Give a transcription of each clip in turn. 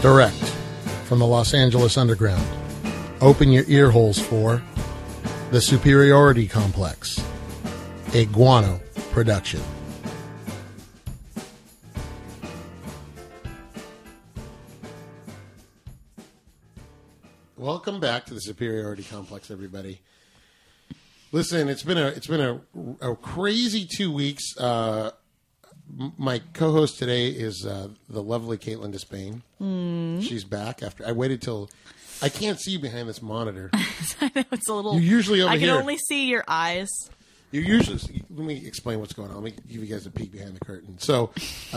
Direct from the Los Angeles Underground. Open your ear holes for The Superiority Complex, a Guano production. Welcome back to The Superiority Complex, everybody. Listen, it's been a crazy 2 weeks. My co-host today is the lovely Caitlin Despain. She's back after I waited till I can't see you behind this monitor. I know it's a little. You're usually over here. I can only see your eyes. You usually. Let me explain what's going on. Let me give you guys a peek behind the curtain. So,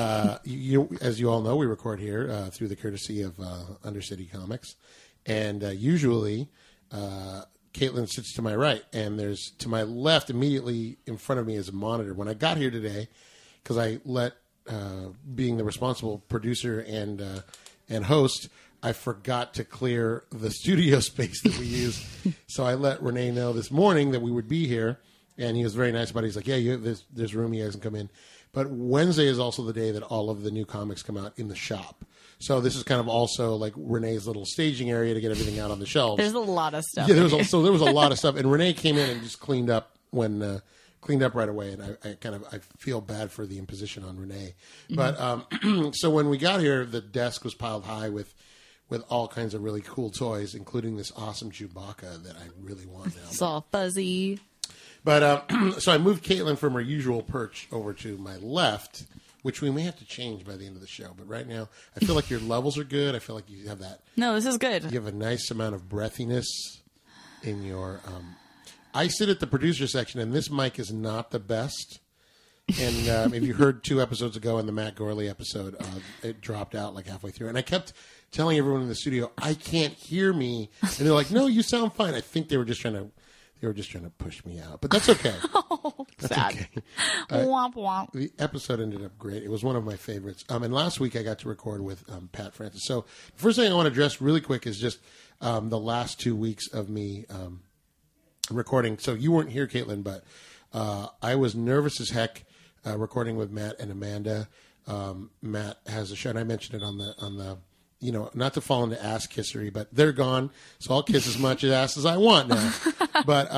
as you all know, we record here through the courtesy of Undercity Comics, and usually. Caitlin sits to my right, and there's to my left, immediately in front of me, is a monitor. When I got here today, because I let, being the responsible producer and host, I forgot to clear the studio space that we use. So I let Renee know this morning that we would be here, and he was very nice about it. He's like, yeah, there's room, you guys can come in. But Wednesday is also the day that all of the new comics come out in the shop. So this is kind of also like Renee's little staging area to get everything out on the shelves. There's a lot of stuff. Yeah, there was a lot of stuff, and Renee came in and just cleaned up right away. And I feel bad for the imposition on Renee, but so when we got here, the desk was piled high with all kinds of really cool toys, including this awesome Chewbacca that I really want now. It's all fuzzy. But so I moved Caitlin from her usual perch over to my left, which we may have to change by the end of the show. But right now, I feel like your levels are good. I feel like you have that. No, this is good. You have a nice amount of breathiness in your... I sit at the producer section, and this mic is not the best. And if you heard 2 episodes ago in the Matt Gorley episode, it dropped out like halfway through. And I kept telling everyone in the studio, I can't hear me. And they're like, no, you sound fine. I think they were just trying to push me out. But that's okay. Oh, that's sad. okay. Womp womp. The episode ended up great. It was one of my favorites. And last week I got to record with Pat Francis. So the first thing I want to address really quick is just the last 2 weeks of me recording. So you weren't here, Caitlin, but I was nervous as heck recording with Matt and Amanda. Matt has a show, and I mentioned it on the not to fall into ass kissery, but they're gone, so I'll kiss as much ass as I want now. But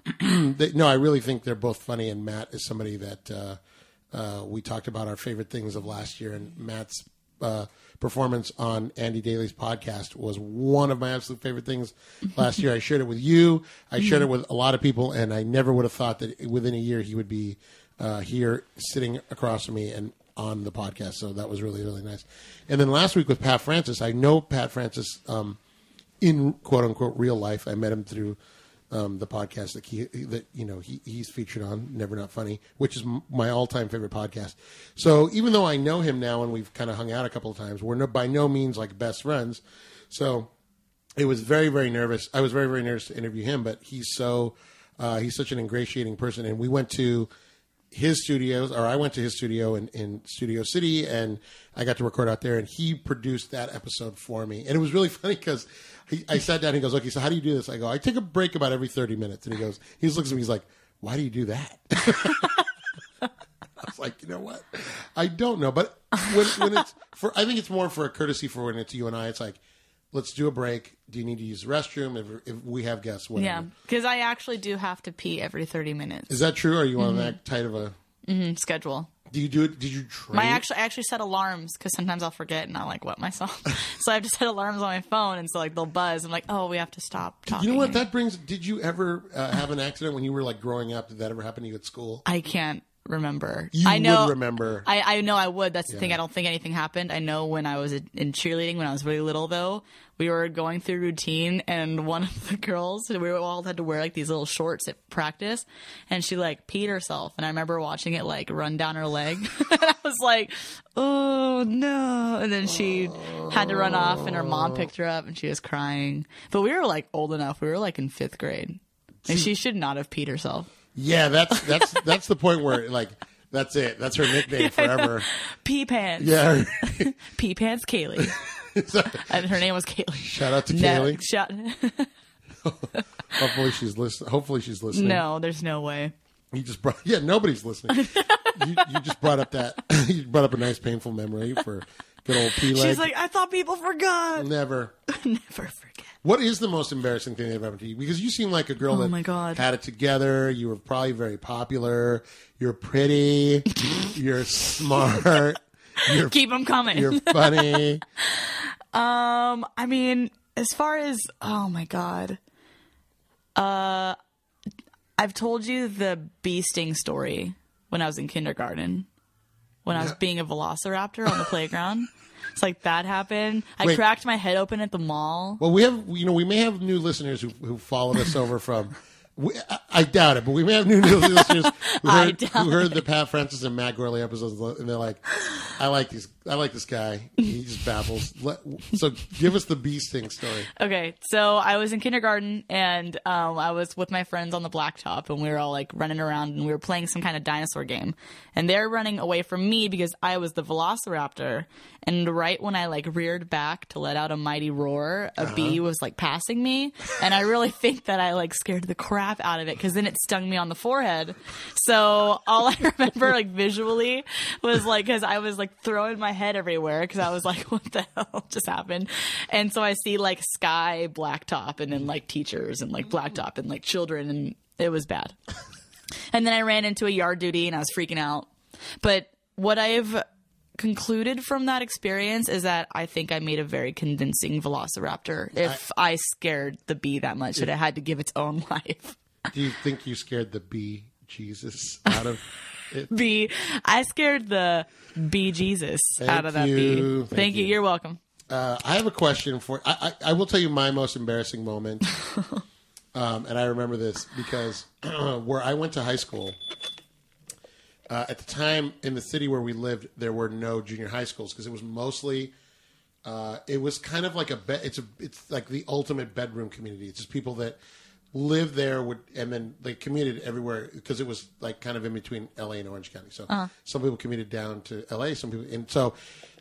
I really think they're both funny, and Matt is somebody that we talked about our favorite things of last year, and Matt's performance on Andy Daly's podcast was one of my absolute favorite things last year. I shared it with you. I shared it with a lot of people, and I never would have thought that within a year he would be here sitting across from me and on the podcast. So that was really, really nice. And then last week with Pat Francis, I know Pat Francis in quote unquote real life. I met him through the podcast that he's featured on, Never Not Funny, which is my all-time favorite podcast. So even though I know him now and we've kind of hung out a couple of times, we're by no means like best friends. So it was very, very nervous. I was very, very nervous to interview him, but he's such an ingratiating person. And we went to his studios, or I went to his studio in Studio City, and I got to record out there, and he produced that episode for me. And it was really funny because I sat down, and he goes, okay, so how do you do this? I go, I take a break about every 30 minutes. And he just looks at me, he's like, why do you do that? I was like, you know what? I don't know. But when it's I think it's more for a courtesy for when it's you and I. It's like, let's do a break. Do you need to use the restroom? If we have guests, whatever. Yeah, because I actually do have to pee every 30 minutes. Is that true? Or are you on that tight of a schedule? Do you do it? Did you train? I actually set alarms because sometimes I'll forget and I'll like wet myself. So I have to set alarms on my phone, and so like they'll buzz. I'm like, oh, we have to stop talking. You know what that brings? Did you ever have an accident when you were like growing up? Did that ever happen to you at school? I can't remember. I know. Would remember. I know I would. That's the thing. I don't think anything happened. I know when I was in cheerleading when I was really little, though, we were going through routine, and one of the girls, we all had to wear like these little shorts at practice, and she like peed herself, and I remember watching it like run down her leg. And I was like, oh no. And then she had to run off, and her mom picked her up, and she was crying. But we were like old enough. We were like in 5th grade, and she should not have peed herself. Yeah, that's the point where like that's it. That's her nickname forever. Pee Pants. Yeah. Pee Pants Kaylee. And her name was Kaylee. Shout out to Kaylee. Hopefully she's listening. No, there's no way. You just brought nobody's listening. you just brought up you brought up a nice painful memory Good old P leg. She's like, I thought people forgot. Never. Never forget. What is the most embarrassing thing that ever happened to you? Because you seem like a girl that my God. had it together. You were probably very popular. You're pretty. You're smart. Keep them coming. You're funny. I mean, as far as, oh my God. I've told you the bee sting story when I was in kindergarten. When I was being a velociraptor on the playground. It's like that happened. I cracked my head open at the mall. Well, we may have new listeners who followed us over from. I doubt it, but we may have new listeners who heard the Pat Francis and Matt Gorley episodes, and they're like, "I like this guy. He just babbles." So, give us the bee sting story. Okay, so I was in kindergarten, and I was with my friends on the blacktop, and we were all like running around, and we were playing some kind of dinosaur game, and they're running away from me because I was the velociraptor. And right when I like reared back to let out a mighty roar, a bee was like passing me, and I really think that I like scared the crap out of it because then it stung me on the forehead. So all I remember like visually was like, because I was like throwing my head everywhere because I was like, what the hell just happened? And so I see like sky blacktop and then like teachers and like blacktop and like children, and it was bad. And then I ran into a yard duty and I was freaking out. But what I've concluded from that experience is that I think I made a very convincing velociraptor if I scared the bee that much that it had to give its own life. Do you think you scared the bee Jesus out of it? I scared the bee Jesus out of that bee. Thank you. You're welcome. I have a question for I will tell you my most embarrassing moment. And I remember this because where I went to high school, at the time in the city where we lived, there were no junior high schools because it was mostly, it was kind of like it's like the ultimate bedroom community. It's just people that live there and then they commuted everywhere because it was like kind of in between LA and Orange County. So some people commuted down to LA, some people, and so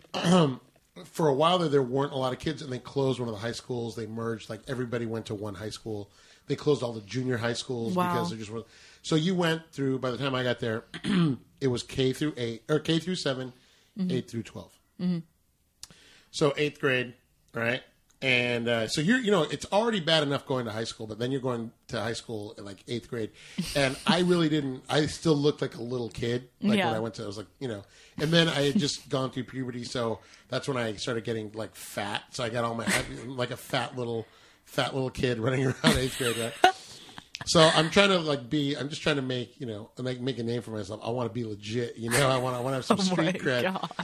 for a while there weren't a lot of kids, and they closed one of the high schools. They merged, like everybody went to one high school. They closed all the junior high schools because there just were. So you went through, by the time I got there, it was K through 8, or K through 7, 8 through 12. Mm-hmm. So 8th grade, right? And so it's already bad enough going to high school, but then you're going to high school in like 8th grade. And I still looked like a little kid. Like when I went to, I was like, and then I had just gone through puberty. So that's when I started getting like fat. So I got like a fat little kid running around 8th grade, right? So I'm trying to I'm just trying to make a name for myself. I want to be legit, I want to have some street cred.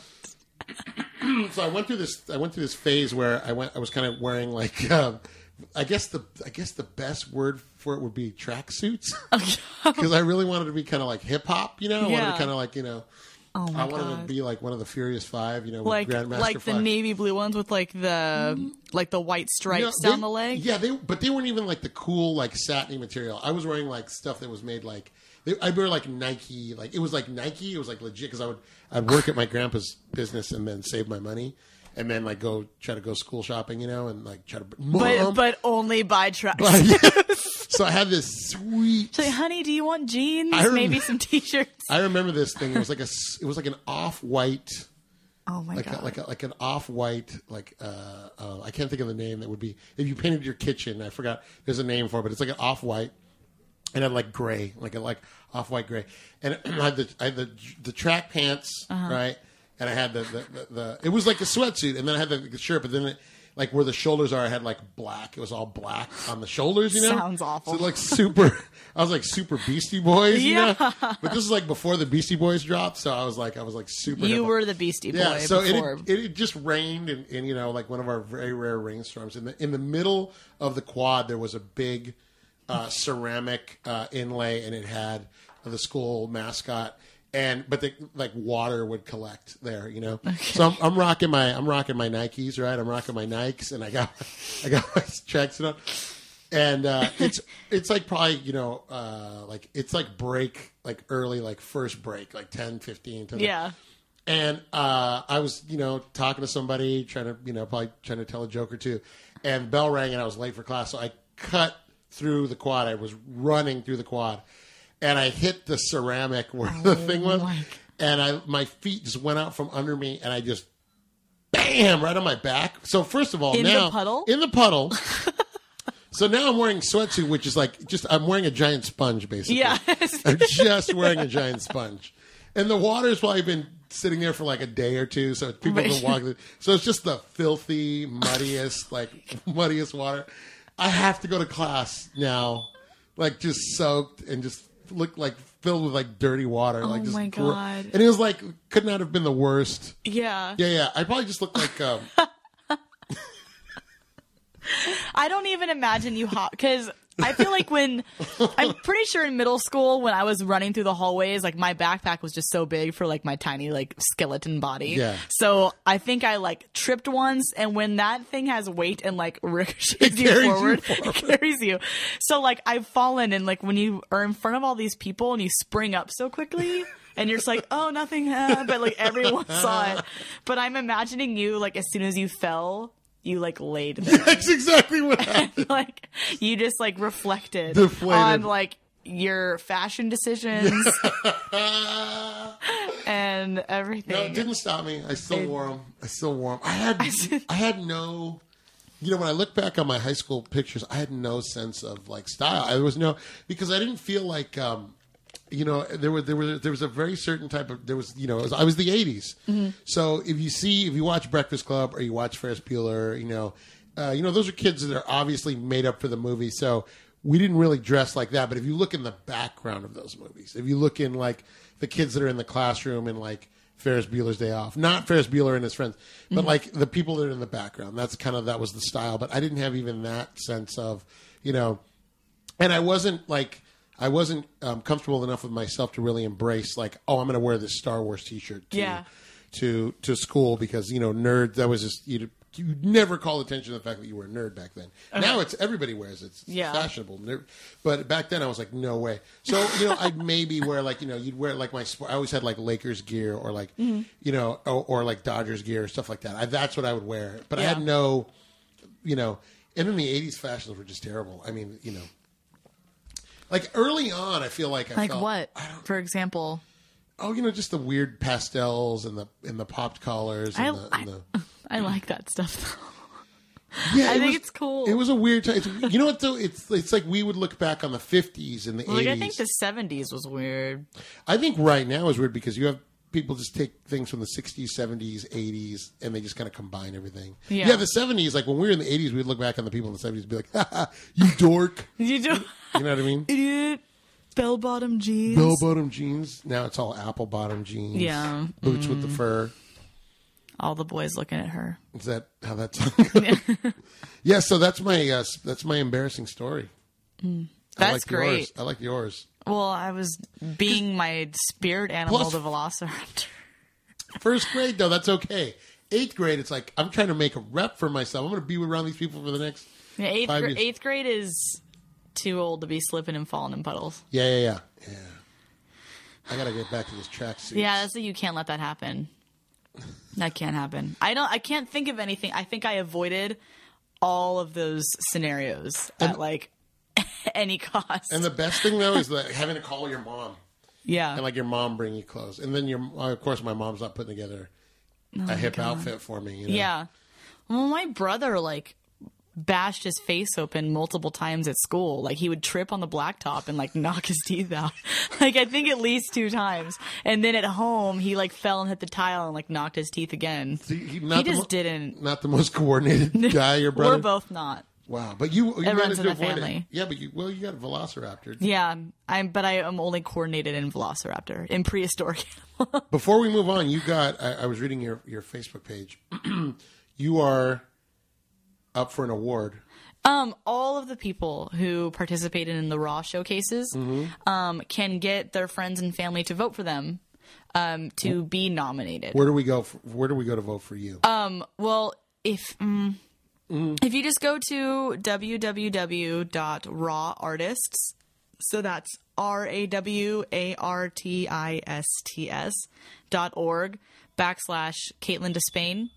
God. So I went through this phase where I was kind of wearing like, I guess the best word for it would be tracksuits. Because I really wanted to be kind of like hip hop, I wanted to kind of like, Oh my I wanted to be like one of the Furious Five, with Grandmaster like Flash. the navy blue ones with like the white stripes down the leg. Yeah, but they weren't even like the cool like satiny material. I was wearing like stuff that was made like I wear like Nike, like it was like Nike. It was like legit because I'd work at my grandpa's business and then save my money. And then like try to go school shopping, and like try to. But only buy tracks. So I had this sweet. So, honey, do you want jeans? Maybe some t-shirts. I remember this thing. It was like an off-white. Oh my god! Like an off-white I can't think of the name that would be if you painted your kitchen. I forgot. There's a name for it, but it's like an off-white. And I had like gray, like off-white gray, and I had the track pants, right? And I had the it was like a sweatsuit, and then I had the shirt, but then like where the shoulders are, I had like black. It was all black on the shoulders, Sounds awful. So like super, I was like super Beastie Boys, But this is like before the Beastie Boys dropped, so I was like super. You were the Beastie Boy. Yeah, so before. It just rained, and like one of our very rare rainstorms. In the middle of the quad, there was a big ceramic inlay, and it had the school mascot. But like water would collect there, Okay. So I'm rocking my Nikes, right? I'm rocking my Nikes, and I got my tracksuit on, and it's like probably like it's like break, like early, like first break, like 10, 15. Yeah. And I was talking to somebody, trying to tell a joke or two, and bell rang, and I was late for class, so I cut through the quad. I was running through the quad. And I hit the ceramic where the thing was, and my feet just went out from under me, and I just, bam! bam, right on my back. So first of all, In now the puddle? in the puddle. So now I'm wearing sweatsuit, which is like I'm wearing a giant sponge, basically. Yeah. I'm just wearing a giant sponge, and the water's probably been sitting there for like a day or two, so people have been walking. So it's just the filthy, muddiest water. I have to go to class now, like just soaked and just look like filled with like dirty water. Oh like just my God. And it was like could not have been the worst. Yeah. Yeah. I probably just looked like. I don't even imagine you hot because I feel like I'm pretty sure in middle school when I was running through the hallways, like my backpack was just so big for like my tiny like skeleton body. Yeah. So I think I like tripped once, and when that thing has weight and like ricochets you forward, it carries you. So like I've fallen, and like when you are in front of all these people and you spring up so quickly. And you're just like, oh, nothing, but like everyone saw it. But I'm imagining you like as soon as you fell, you like laid there. That's exactly what happened. Like you just like reflected Deflated. on like your fashion decisions and everything. No, it didn't stop me. I still wore them. I had no. You know, when I look back on my high school pictures, I had no sense of like style. Because I didn't feel like. You know, there was a very certain type of I was the 80s. Mm-hmm. So if you watch Breakfast Club or you watch Ferris Bueller, those are kids that are obviously made up for the movie. So we didn't really dress like that. But if you look in the background of those movies, if you look in like the kids that are in the classroom and like Ferris Bueller's Day Off, not Ferris Bueller and his friends, but like the people that are in the background, that was the style. But I didn't have even that sense of, and I wasn't comfortable enough with myself to really embrace like, oh, I'm going to wear this Star Wars T-shirt to school because nerd. That was just you never call attention to the fact that you were a nerd back then. Okay. Now it's everybody wears it. It's fashionable. But back then I was like, no way. So I'd maybe wear like you'd wear like I always had like Lakers gear or like or like Dodgers gear or stuff like that. That's what I would wear. But I had no and then the 80s fashions were just terrible. I mean like early on, I feel like I felt, what? For example, just the weird pastels and the popped collars. I like that stuff though. Yeah, I think it's cool. It was a weird time. You know what though? It's like we would look back on the 50s and the 80s. I think the 70s was weird. I think right now is weird because you have people just take things from the 60s, 70s, 80s, and they just kind of combine everything. Yeah, the 70s, like when we were in the 80s, we'd look back on the people in the 70s and be like, haha, you dork. You do. You know what I mean? Idiot. Bell-bottom jeans. Bell-bottom jeans. Now it's all apple-bottom jeans. Yeah. Boots with the fur. All the boys looking at her. Is that how that's? Yeah. So that's my embarrassing story. That's great. Yours. I like yours. Well, I was being my spirit animal, the Velociraptor. First grade, though, that's okay. 8th grade, it's like I'm trying to make a rep for myself. I'm going to be around these people for the next 5 years. 8th grade is too old to be slipping and falling in puddles. Yeah. I got to get back to this tracksuit. Yeah, that's you can't let that happen. That can't happen. I can't think of anything. I think I avoided all of those scenarios at like any cost. And the best thing though is having to call your mom. Yeah. And like your mom bring you clothes. And then of course my mom's not putting together a hip outfit for me. Yeah. Well, my brother like bashed his face open multiple times at school. Like he would trip on the blacktop and like knock his teeth out. Like I think at least 2 times. And then at home he like fell and hit the tile and like knocked his teeth again. So he just didn't. Not the most coordinated guy, your brother? We're both not. Wow, but you runs managed in to the avoid family. it. Yeah, but you got a Velociraptor. Yeah, I am only coordinated in Velociraptor, in prehistoric. Before we move on, I was reading your Facebook page. You are up for an award. All of the people who participated in the Raw showcases can get their friends and family to vote for them to be nominated. Where do we go to vote for you? Well, if you just go to www.rawartists, so that's RAWARTISTS.org/Caitlin Despain,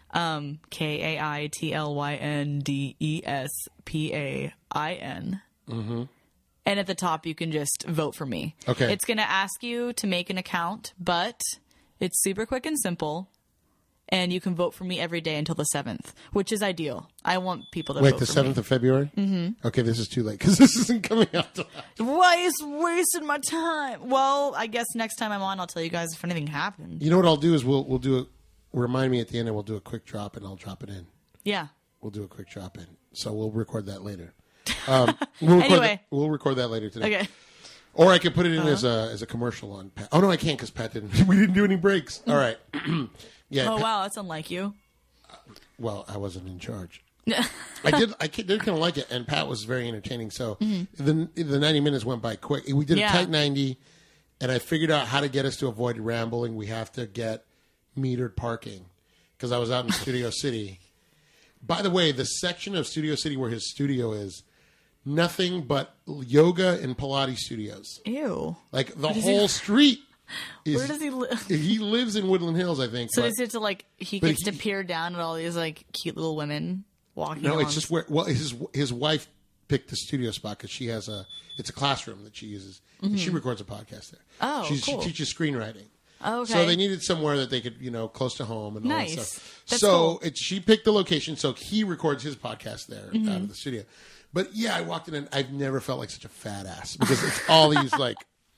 KAITLYNDESPAIN. And at the top, you can just vote for me. Okay. It's going to ask you to make an account, but it's super quick and simple. and you can vote for me every day until the 7th, which is ideal. I want people to Wait, vote the for me. 7th of February? Mm-hmm. Okay, this is too late because this isn't coming out till Why is wasting my time? Well, I guess next time I'm on, I'll tell you guys if anything happened. You know what I'll do is we'll do a remind me at the end, and we'll do a quick drop, and I'll drop it in. Yeah. We'll do a quick drop in. So we'll record that later. We'll record that later today. Okay. Or I can put it in as a commercial on Pat. Oh no, I can't because Pat didn't. We didn't do any breaks. All right. Yeah. Oh Pat, wow, that's unlike you. well, I wasn't in charge. I did kind of like it, and Pat was very entertaining. So the 90 minutes went by quick. We did a tight 90, and I figured out how to get us to avoid rambling. We have to get metered parking because I was out in Studio City. By the way, the section of Studio City where his studio is, nothing but yoga and Pilates studios. Ew. Like the whole street. Where does he live? He lives in Woodland Hills, I think. So but, is it to like he gets to peer down at all these like cute little women walking? no, along? it's just where. Well, his wife picked the studio spot because she has it's a classroom that she uses. And she records a podcast there. Oh, cool. She teaches screenwriting. Oh, okay. So they needed somewhere that they could, close to home and all Nice. that stuff. That's so cool. she picked the location, so he records his podcast there out of the studio. But yeah, I walked in and I've never felt like such a fat ass because it's all these like,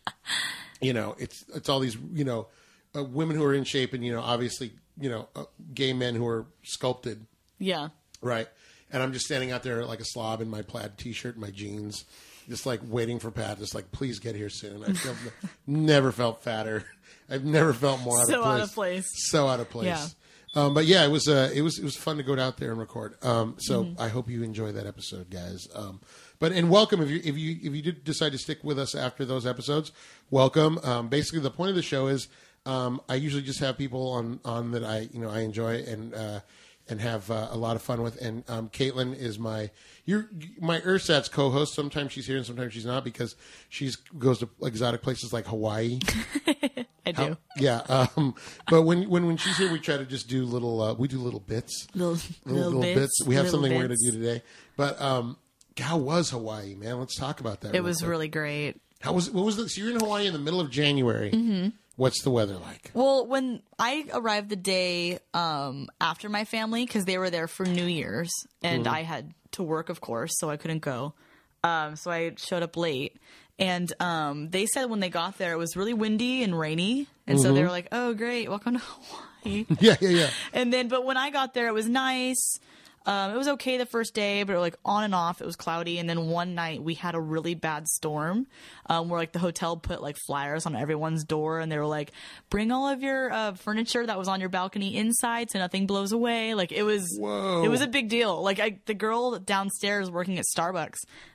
it's all these women who are in shape and obviously gay men who are sculpted, Yeah. right? And I'm just standing out there like a slob in my plaid T-shirt and my jeans, just like waiting for Pat, just like please get here soon. I never felt fatter. I've never felt more So out of place. So out of place. Yeah. But yeah, it was fun to go out there and record. So I hope you enjoy that episode, guys. And welcome if you did decide to stick with us after those episodes. Welcome. Basically, the point of the show is I usually just have people on that I enjoy and have a lot of fun with. And Caitlin is my Ersatz co-host. Sometimes she's here and sometimes she's not because she goes to exotic places like Hawaii. I do. Yeah. But when she's here, we try to just do little bits. Little bits. We have something we're going to do today. But how was Hawaii, man? Let's talk about that. It was really great. What was this? So you're in Hawaii in the middle of January. Mm-hmm. What's the weather like? Well, when I arrived the day after my family, because they were there for New Year's, and I had to work, of course, so I couldn't go. So I showed up late. And they said when they got there, it was really windy and rainy. And so they were like, oh, great, welcome to Hawaii. Yeah. And then, but when I got there, it was nice. It was okay the first day, but like on and off, it was cloudy. And then one night we had a really bad storm where like the hotel put like flyers on everyone's door, and they were like, bring all of your furniture that was on your balcony inside so nothing blows away. Like it was a big deal. Like the girl downstairs working at Starbucks,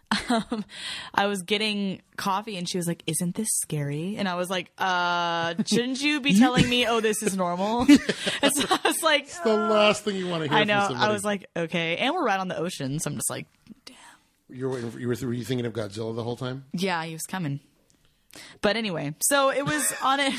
I was getting coffee and she was like, isn't this scary? And I was like, shouldn't you be telling me, oh, this is normal? And so I was like, it's the last thing you want to hear. I know. From somebody. I was like, okay. And we're right on the ocean. So I'm just like, damn. Were you thinking of Godzilla the whole time? Yeah, he was coming. But anyway, so it was on it.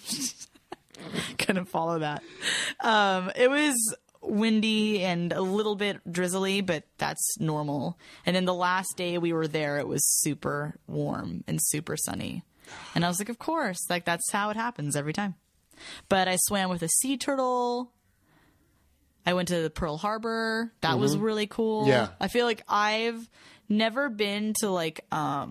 Couldn't follow that. It was windy and a little bit drizzly, but that's normal. And then the last day we were there, it was super warm and super sunny. And I was like, of course, like that's how it happens every time. But I swam with a sea turtle. I went to the Pearl Harbor. That was really cool. Yeah. I feel like I've never been to like,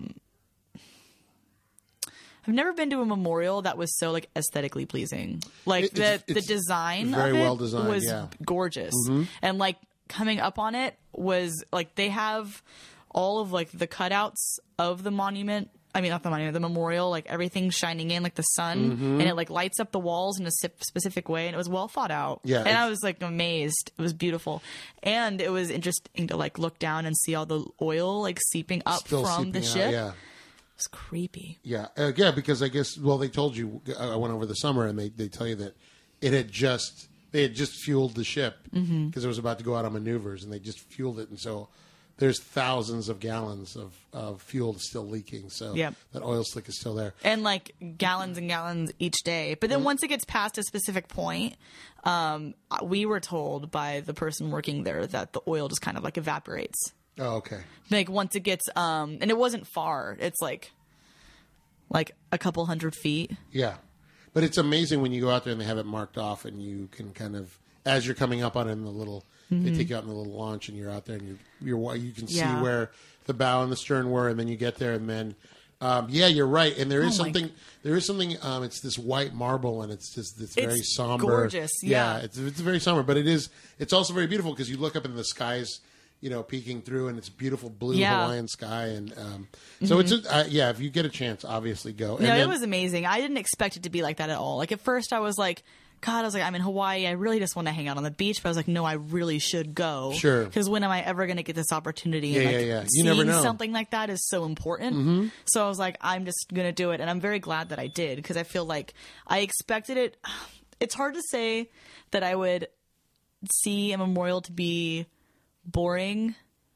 I've never been to a memorial that was so like aesthetically pleasing. Like the design very of it well designed, was gorgeous. And like coming up on it was like they have all of like the cutouts of the monument. I mean, not the monument, the memorial, like everything shining in like the sun, and it like lights up the walls in a specific way, and it was well thought out. Yeah, and I was like amazed. It was beautiful, and it was interesting to like look down and see all the oil like seeping up from the ship. Yeah. It's creepy. Yeah, because I guess they told you. I went over the summer, and they tell you that they had just fueled the ship because it was about to go out on maneuvers, and they just fueled it, and so there's thousands of gallons of fuel still leaking. So that oil slick is still there, and like gallons and gallons each day. But then once it gets past a specific point, we were told by the person working there that the oil just kind of like evaporates. Oh, okay. Like once it gets, and it wasn't far. It's like a couple 100 feet. Yeah, but it's amazing when you go out there and they have it marked off, and you can kind of, as you're coming up on it in the little, they take you out in the little launch, and you're out there, and you can see where the bow and the stern were, and then you get there, and then. You're right, and there is something. There is something. It's this white marble, and it's just this very somber. Gorgeous, yeah. It's very somber, but it's also very beautiful because you look up into the skies, peeking through, and it's beautiful blue Hawaiian sky, and so it's if you get a chance, obviously go. And it was amazing. I didn't expect it to be like that at all. Like at first, I was like. God, I was like, I'm in Hawaii. I really just want to hang out on the beach. But I was like, no, I really should go. Sure. Because when am I ever going to get this opportunity? Yeah. You never know. Something like that is so important. So I was like, I'm just going to do it. And I'm very glad that I did because I feel like I expected it. It's hard to say that I would see a memorial to be boring.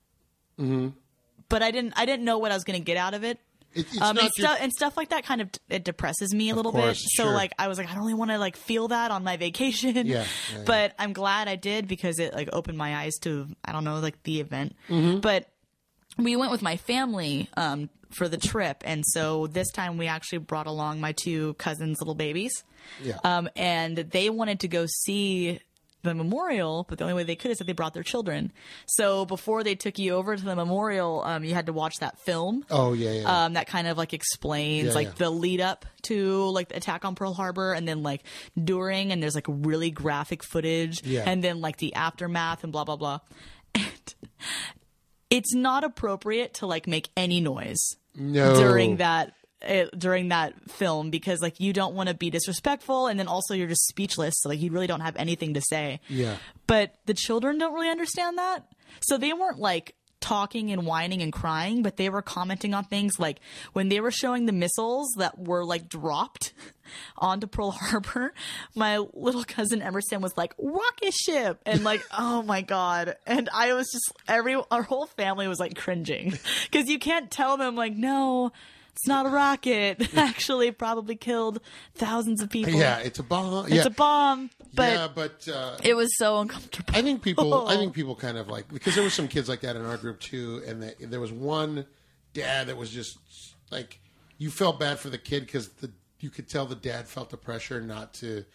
But I didn't know what I was going to get out of it. And stuff like that kind of it depresses me a little bit. So like I was like, I don't really want to like feel that on my vacation. But I'm glad I did because it like opened my eyes to like the event. But we went with my family for the trip, and so this time we actually brought along my 2 cousins' little babies. And they wanted to go see the memorial, but the only way they could is that they brought their children. So before they took you over to the memorial, you had to watch that film. That kind of like explains the lead up to like the attack on Pearl Harbor, and then like during, and there's like really graphic footage, and then like the aftermath and blah blah blah. And it's not appropriate to like make any noise during that film because like you don't want to be disrespectful, and then also you're just speechless, so like you really don't have anything to say. But the children don't really understand that, so they weren't like talking and whining and crying, but they were commenting on things like when they were showing the missiles that were like dropped onto Pearl Harbor, my little cousin Emerson was like, rocket ship, and like oh my god, and I was just our whole family was like cringing because you can't tell them like no, it's not a rocket. It actually probably killed thousands of people. Yeah, it's a bomb. It's a bomb. But, it was so uncomfortable. I think people kind of like, because there were some kids like that in our group too, and there was one dad that was just like, you felt bad for the kid because you could tell the dad felt the pressure not to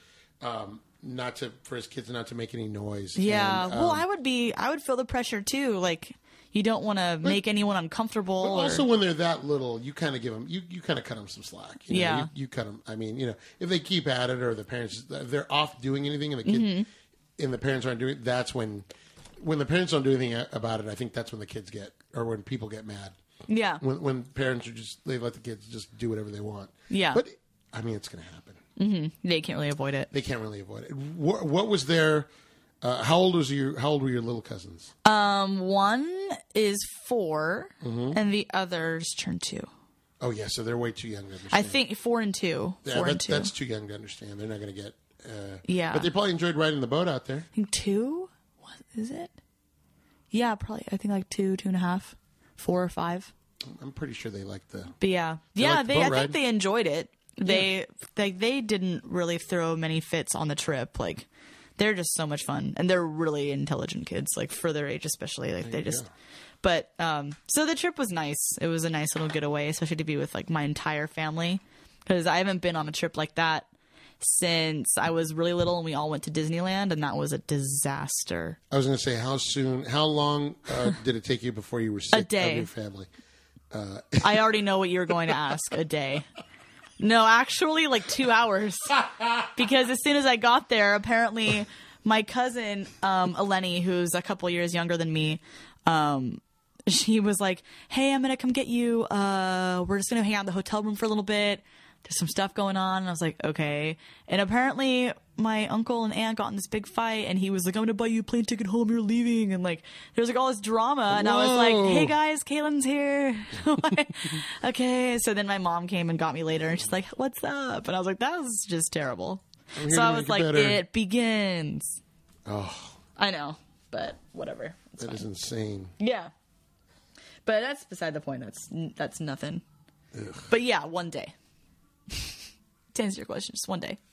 for his kids not to make any noise. Yeah, and, I would feel the pressure too, like. You don't want to make anyone uncomfortable. But also, when they're that little, you kind of give them, you kind of cut them some slack. You cut them. I mean, if they keep at it, or the parents they're off doing anything, and the kid and the parents aren't doing it, that's when the parents don't do anything about it. I think that's when the kids get, or when people get mad. Yeah. When parents are they let the kids just do whatever they want. Yeah. But I mean, it's going to happen. They can't really avoid it. They can't really avoid it. What was their? How old were your little cousins? One is 4, and the others turned 2. Oh yeah, so they're way too young to understand. I think 4 and 2. Yeah, 4 and 2. That's too young to understand. They're not going to get. But they probably enjoyed riding the boat out there. I think 2. What is it? Yeah, probably. I think like 2, 2.5, 4 or 5. I'm pretty sure they liked the. But yeah. I think they enjoyed it. They didn't really throw many fits on the trip. Like. They're just so much fun, and they're really intelligent kids, like for their age, especially. Like they just, but so the trip was nice. It was a nice little getaway, especially to be with like my entire family, because I haven't been on a trip like that since I was really little, and we all went to Disneyland, and that was a disaster. I was going to say, how long did it take you before you were sick of your family? I already know what you're going to ask. A day. No, actually, like 2 hours. Because as soon as I got there, apparently my cousin, Eleni, who's a couple years younger than me, she was like, hey, I'm going to come get you. We're just going to hang out in the hotel room for a little bit. There's some stuff going on. And I was like, okay. And apparently my uncle and aunt got in this big fight, and he was like, I'm going to buy you a plane ticket home. You're leaving. And like, there was like all this drama. And I was like, hey guys, Caitlin's here. Okay. So then my mom came and got me later, and she's like, what's up? And I was like, that was just terrible. So I was like, it begins. Oh, I know, but whatever. That is insane. Yeah. But that's beside the point. That's nothing. Ugh. But yeah, one day. To answer your question, just one day.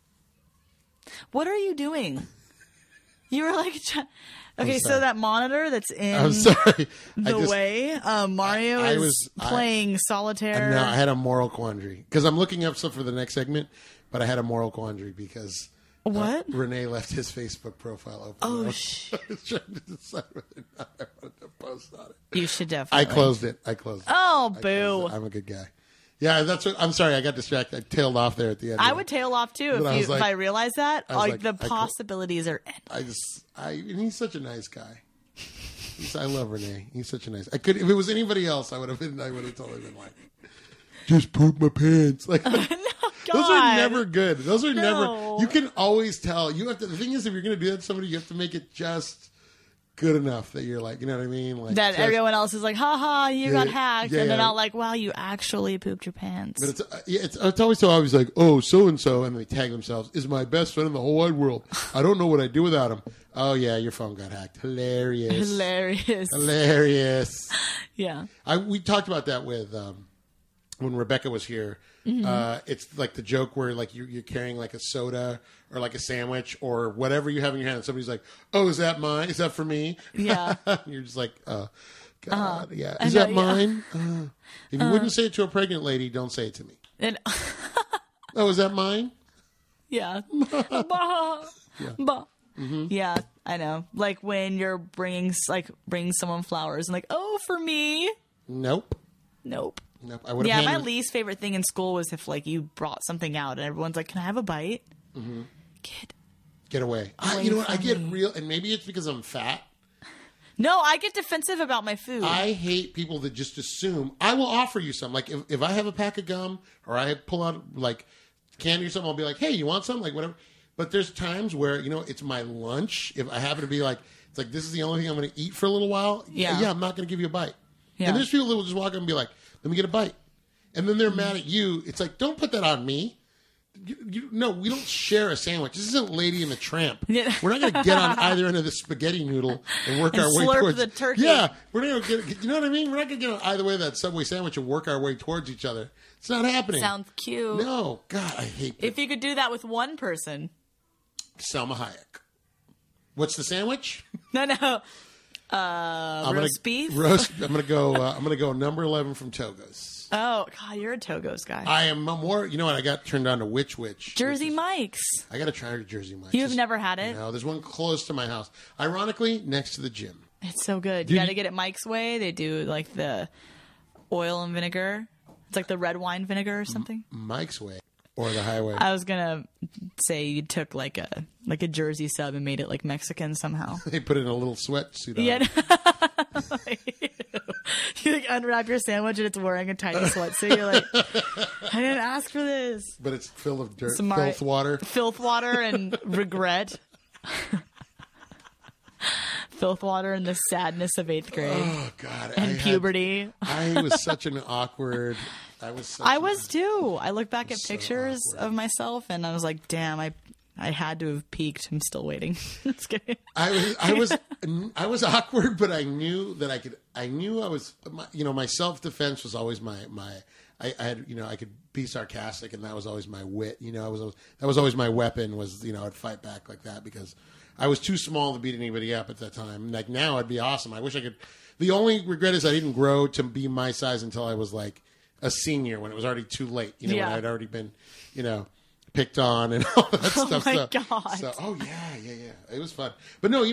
What are you doing? You were like, okay, so that monitor that's in the way, Mario is playing solitaire. No, I had a moral quandary because I'm looking up stuff for the next segment, but I had a moral quandary because What? Renee left his Facebook profile open. Oh, I was trying to decide whether or not I wanted to post on it. You should definitely. I closed it. Oh, boo. I'm a good guy. Yeah, that's what. I'm sorry, I got distracted. I tailed off there at the end. I would tail off too if I realized that. The possibilities are endless. And he's such a nice guy. I love Renee. He's such a nice. If it was anybody else, I would have totally been like, just poop my pants. Like, no, God. Those are never good. Those are never. You can always tell. You have to. The thing is, if you're going to do that to somebody, you have to make it just good enough that you're like, you know what I mean? Like that everyone else is like, haha, you got hacked, and they're not like, wow, you actually pooped your pants. But it's always so obvious, like, oh, so and so, and they tag themselves is my best friend in the whole wide world. I don't know what I'd do without him. Oh yeah, your phone got hacked. Hilarious. Yeah. We talked about that with when Rebecca was here. Mm-hmm. It's like the joke where like you're carrying like a soda or like a sandwich or whatever you have in your hand, and somebody's like, "Oh, is that mine? Is that for me?" Yeah. You're just like, God, yeah. Is that mine? If you wouldn't say it to a pregnant lady, don't say it to me. Oh, is that mine? Yeah. Mm-hmm. Yeah, I know. Like when you're bringing someone flowers and like, oh, for me. Nope. I would have. My least favorite thing in school was if like you brought something out and everyone's like, "Can I have a bite?" Mm-hmm. Get away. You know what? I get real, and maybe it's because I'm fat. No, I get defensive about my food. I hate people that just assume I will offer you some. Like if I have a pack of gum or I pull out like candy or something, I'll be like, "Hey, you want some?" Like whatever. But there's times where it's my lunch. If I happen to be like, it's like this is the only thing I'm going to eat for a little while. Yeah, I'm not going to give you a bite. Yeah. And there's people that will just walk up and be like, "Let me get a bite," and then they're mad at you. It's like, don't put that on me. No, we don't share a sandwich. This isn't Lady and the Tramp. Yeah. We're not going to get on either end of the spaghetti noodle and work our way towards the turkey. Yeah, we're not going to get. You know what I mean? We're not going to get on either way of that Subway sandwich and work our way towards each other. It's not happening. Sounds cute. No, God, I hate that. If you could do that with one person. Salma Hayek. What's the sandwich? No. Roast beef. I'm gonna go number 11 from Togo's. Oh God, you're a Togo's guy. I am more. You know what? I got turned on to which Jersey Mike's. I got to try Jersey Mike's. You've never had it? No, there's one close to my house. Ironically, next to the gym. It's so good. You got to get it Mike's way. They do like the oil and vinegar. It's like the red wine vinegar or something. Mike's way. Or the highway. I was gonna say you took like a Jersey sub and made it like Mexican somehow. They put it in a little sweatsuit on. Yeah. You like unwrap your sandwich and it's wearing a tiny sweatsuit. You're like, I didn't ask for this. But it's filled with dirt, filth water and regret. Filth water and the sadness of 8th grade. Oh God! And puberty. I was such an awkward. I was too. I look back at pictures of myself and I was like, damn, I had to have peaked. I'm still waiting. Just kidding. I was awkward, but I knew that I could. I knew I was. My self defense was always my. I had. I could be sarcastic, and that was always my wit. That was always my weapon. Was I'd fight back like that because I was too small to beat anybody up at that time. Like now, I'd be awesome. I wish I could. The only regret is I didn't grow to be my size until I was like a senior, when it was already too late. When I'd already been, picked on and all that stuff. Oh my God. So, yeah. It was fun. But no,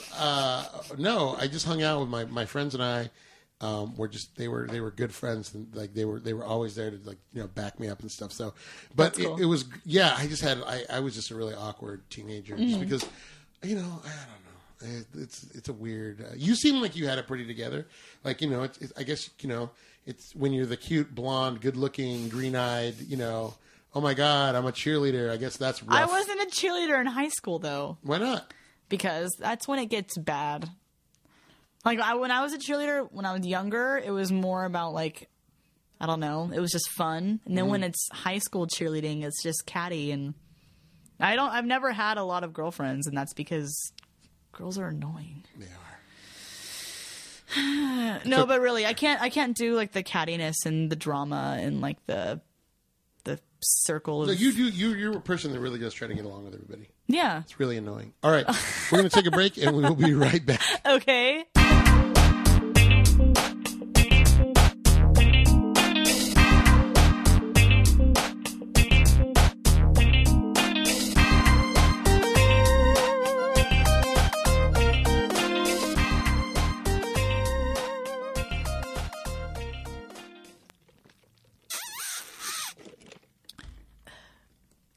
I just hung out with my friends, and I they were good friends, and like they were always there to back me up and stuff. So, but cool. it was I was just a really awkward teenager just because I don't know. It's a weird. You seem like you had it pretty together. Like it's I guess it's when you're the cute blonde, good-looking, green-eyed. Oh my God, I'm a cheerleader. I guess that's rough. I wasn't a cheerleader in high school though. Why not? Because that's when it gets bad. Like when I was a cheerleader when I was younger, it was more about like I don't know, it was just fun. And then when it's high school cheerleading, it's just catty, and I've never had a lot of girlfriends, and that's because girls are annoying. They are. No, but really, I can't do like the cattiness and the drama and like the circle of. So you're a person that really does try to get along with everybody. Yeah, it's really annoying. All right, we're going to take a break and we will be right back. Okay.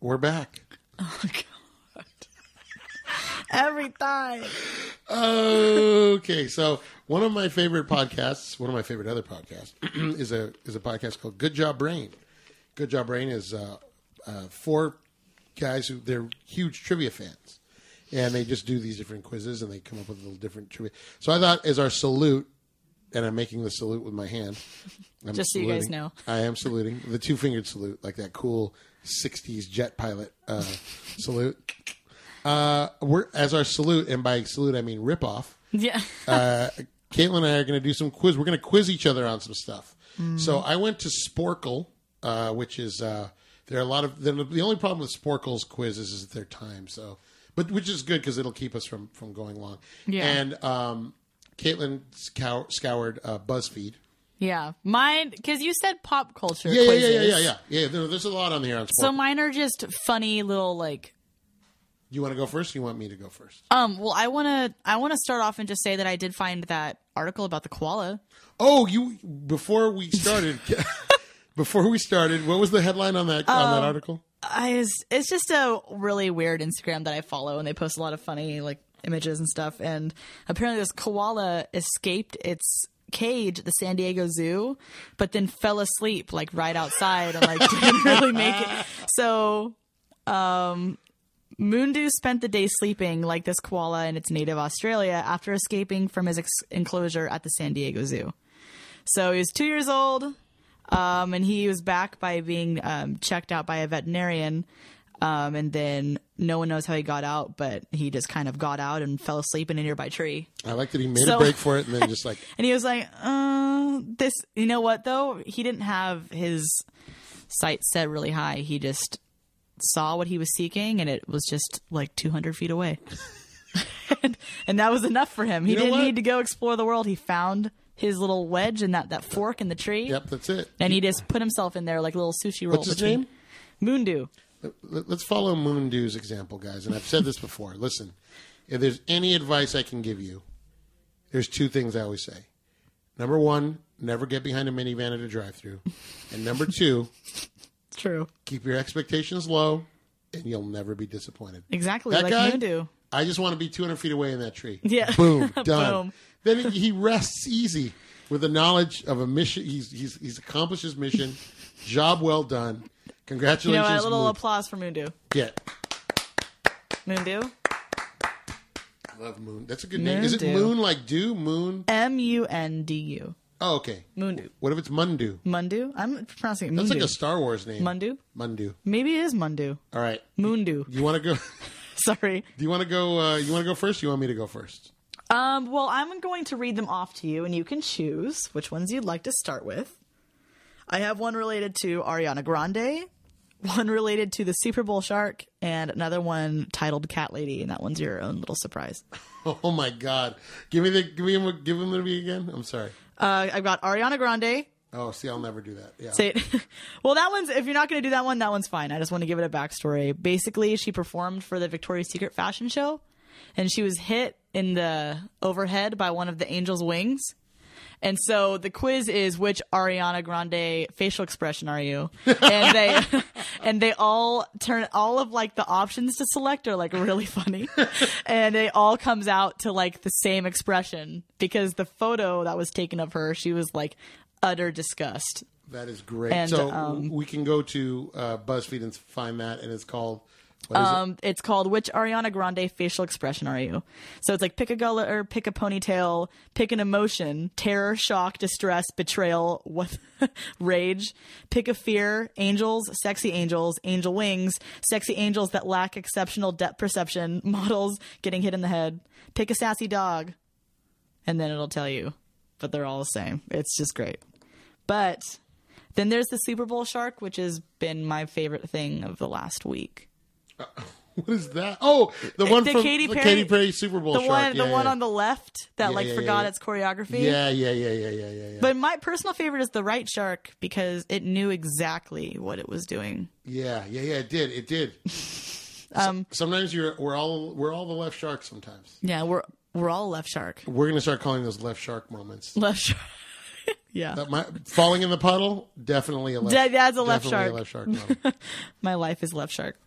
We're back. Oh, God. Every time. Okay, so one of my favorite podcasts, one of my favorite other podcasts, is a podcast called Good Job Brain. Good Job Brain is 4 guys who they're huge trivia fans, and they just do these different quizzes and they come up with a little different trivia. So I thought, as our salute, and I'm making the salute with my hand. I'm just so you guys know, I am saluting the 2-fingered salute, like that cool '60s jet pilot salute. We're as our salute, and by salute I mean rip off. Yeah. Caitlin and I are going to do some quiz. We're going to quiz each other on some stuff. So I went to Sporkle, which is there are a lot of the only problem with Sporkle's quizzes is their time. So, but which is good because it'll keep us from going long. Yeah. And Caitlin scoured BuzzFeed. Yeah, mine, because you said pop culture quizzes. Yeah. There's a lot on here on Sporkle. So mine are just funny little like. You want to go first? Or you want me to go first? Well, I want to start off and just say that I did find that article about the koala. Oh, before we started, what was the headline on that article? It's just a really weird Instagram that I follow, and they post a lot of funny like images and stuff. And apparently, this koala escaped its cage at the San Diego Zoo, but then fell asleep like right outside and like didn't really make it. So, Moondu spent the day sleeping like this koala in its native Australia after escaping from his enclosure at the San Diego Zoo. So he was 2 years old, and he was back by being checked out by a veterinarian. And then no one knows how he got out, but he just kind of got out and fell asleep in a nearby tree. I like that he made a break for it and then just like... And he was like, this... You know what, though? He didn't have his sights set really high. He just saw what he was seeking, and it was just like 200 feet away. and that was enough for him. He didn't need to go explore the world. He found his little wedge and that fork in the tree. Yep, that's it. And he just put himself in there like a little sushi roll. What's his name? Moondu. Let's follow Moondu's example, guys. And I've said this before. Listen, if there's any advice I can give you, there's 2 things I always say. Number 1, never get behind a minivan at a drive-thru. And number 2, true. Keep your expectations low, and you'll never be disappointed. Exactly, that like guy, Moondu. I just want to be 200 feet away in that tree. Yeah. Boom, done. Boom. Then he rests easy with the knowledge of a mission. He's accomplished his mission. Job well done. Congratulations. You know, a little applause for Moondu. Yeah. Moondu. I love Moon. That's a good name. Is it Moon like dew? Moon? Mundu. Oh, okay. Moondu. What if it's Mundu? Mundu? I'm pronouncing it Moondu. That's like a Star Wars name. Mundu? Mundu. Maybe it is Mundu. All right. Moondu. You want to go? Sorry. Do you want to go? You want to go first? Or you want me to go first? Well, I'm going to read them off to you, and you can choose which ones you'd like to start with. I have one related to Ariana Grande, one related to the Super Bowl shark, and another one titled Cat Lady, and that one's your own little surprise. Oh my God! Give him to me again. I'm sorry. I've got Ariana Grande. Oh, see, I'll never do that. Yeah. Say it. Well, that one's, if you're not going to do that one's fine. I just want to give it a backstory. Basically, she performed for the Victoria's Secret fashion show, and she was hit in the overhead by one of the angel's wings. And so the quiz is, which Ariana Grande facial expression are you? And they all turn, all of like the options to select are like really funny. And it all comes out to like the same expression, because the photo that was taken of her, she was like utter disgust. That is great. And, so we can go to BuzzFeed and find that, and it's called... It's called Which Ariana Grande Facial Expression Are You? So it's like pick a color, pick a ponytail, pick an emotion, terror, shock, distress, betrayal, what, rage, pick a fear, angels, angel wings, sexy angels that lack exceptional depth perception, models getting hit in the head, pick a sassy dog, and then it'll tell you. But they're all the same. It's just great. But then there's the Super Bowl shark, which has been my favorite thing of the last week. What is that? Oh, the one from Katy the Katy Perry Super Bowl shark. The one on the left that forgot its choreography. Yeah. But my personal favorite is the right shark, because it knew exactly what it was doing. Yeah. It did. Sometimes we're all the left shark. Sometimes. Yeah, we're all left shark. We're gonna start calling those left shark moments. Left shark. Yeah. Falling in the puddle, definitely a left. That's a left shark. A left shark moment. My life is left shark.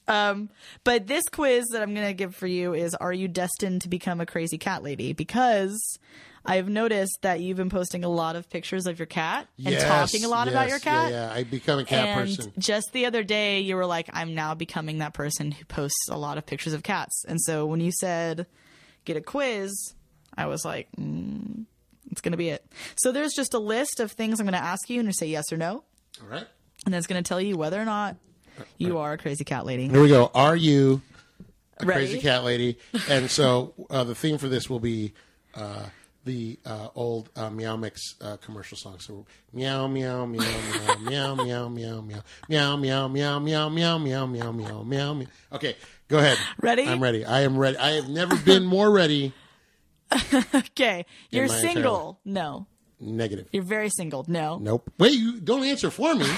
But this quiz that I'm going to give for you is, are you destined to become a crazy cat lady? Because I've noticed that you've been posting a lot of pictures of your cat and talking a lot about your cat. Yeah, I become a cat person. Just the other day, you were like, I'm now becoming that person who posts a lot of pictures of cats. And so when you said, get a quiz, I was like, it's going to be it. So there's just a list of things I'm going to ask you and you say yes or no. All right. And that's going to tell you whether or not you are a crazy cat lady. Here we go. Are you a Ready? crazy cat lady? And so the theme for this will be the old Meow Mix commercial song. So meow meow meow meow meow meow meow meow meow meow meow meow meow meow meow meow meow meow. Okay, go ahead. Ready? I'm ready. I am ready. I have never been more ready. Okay. You're my single. No. Negative. You're very single. No. Nope. Wait, you don't answer for me.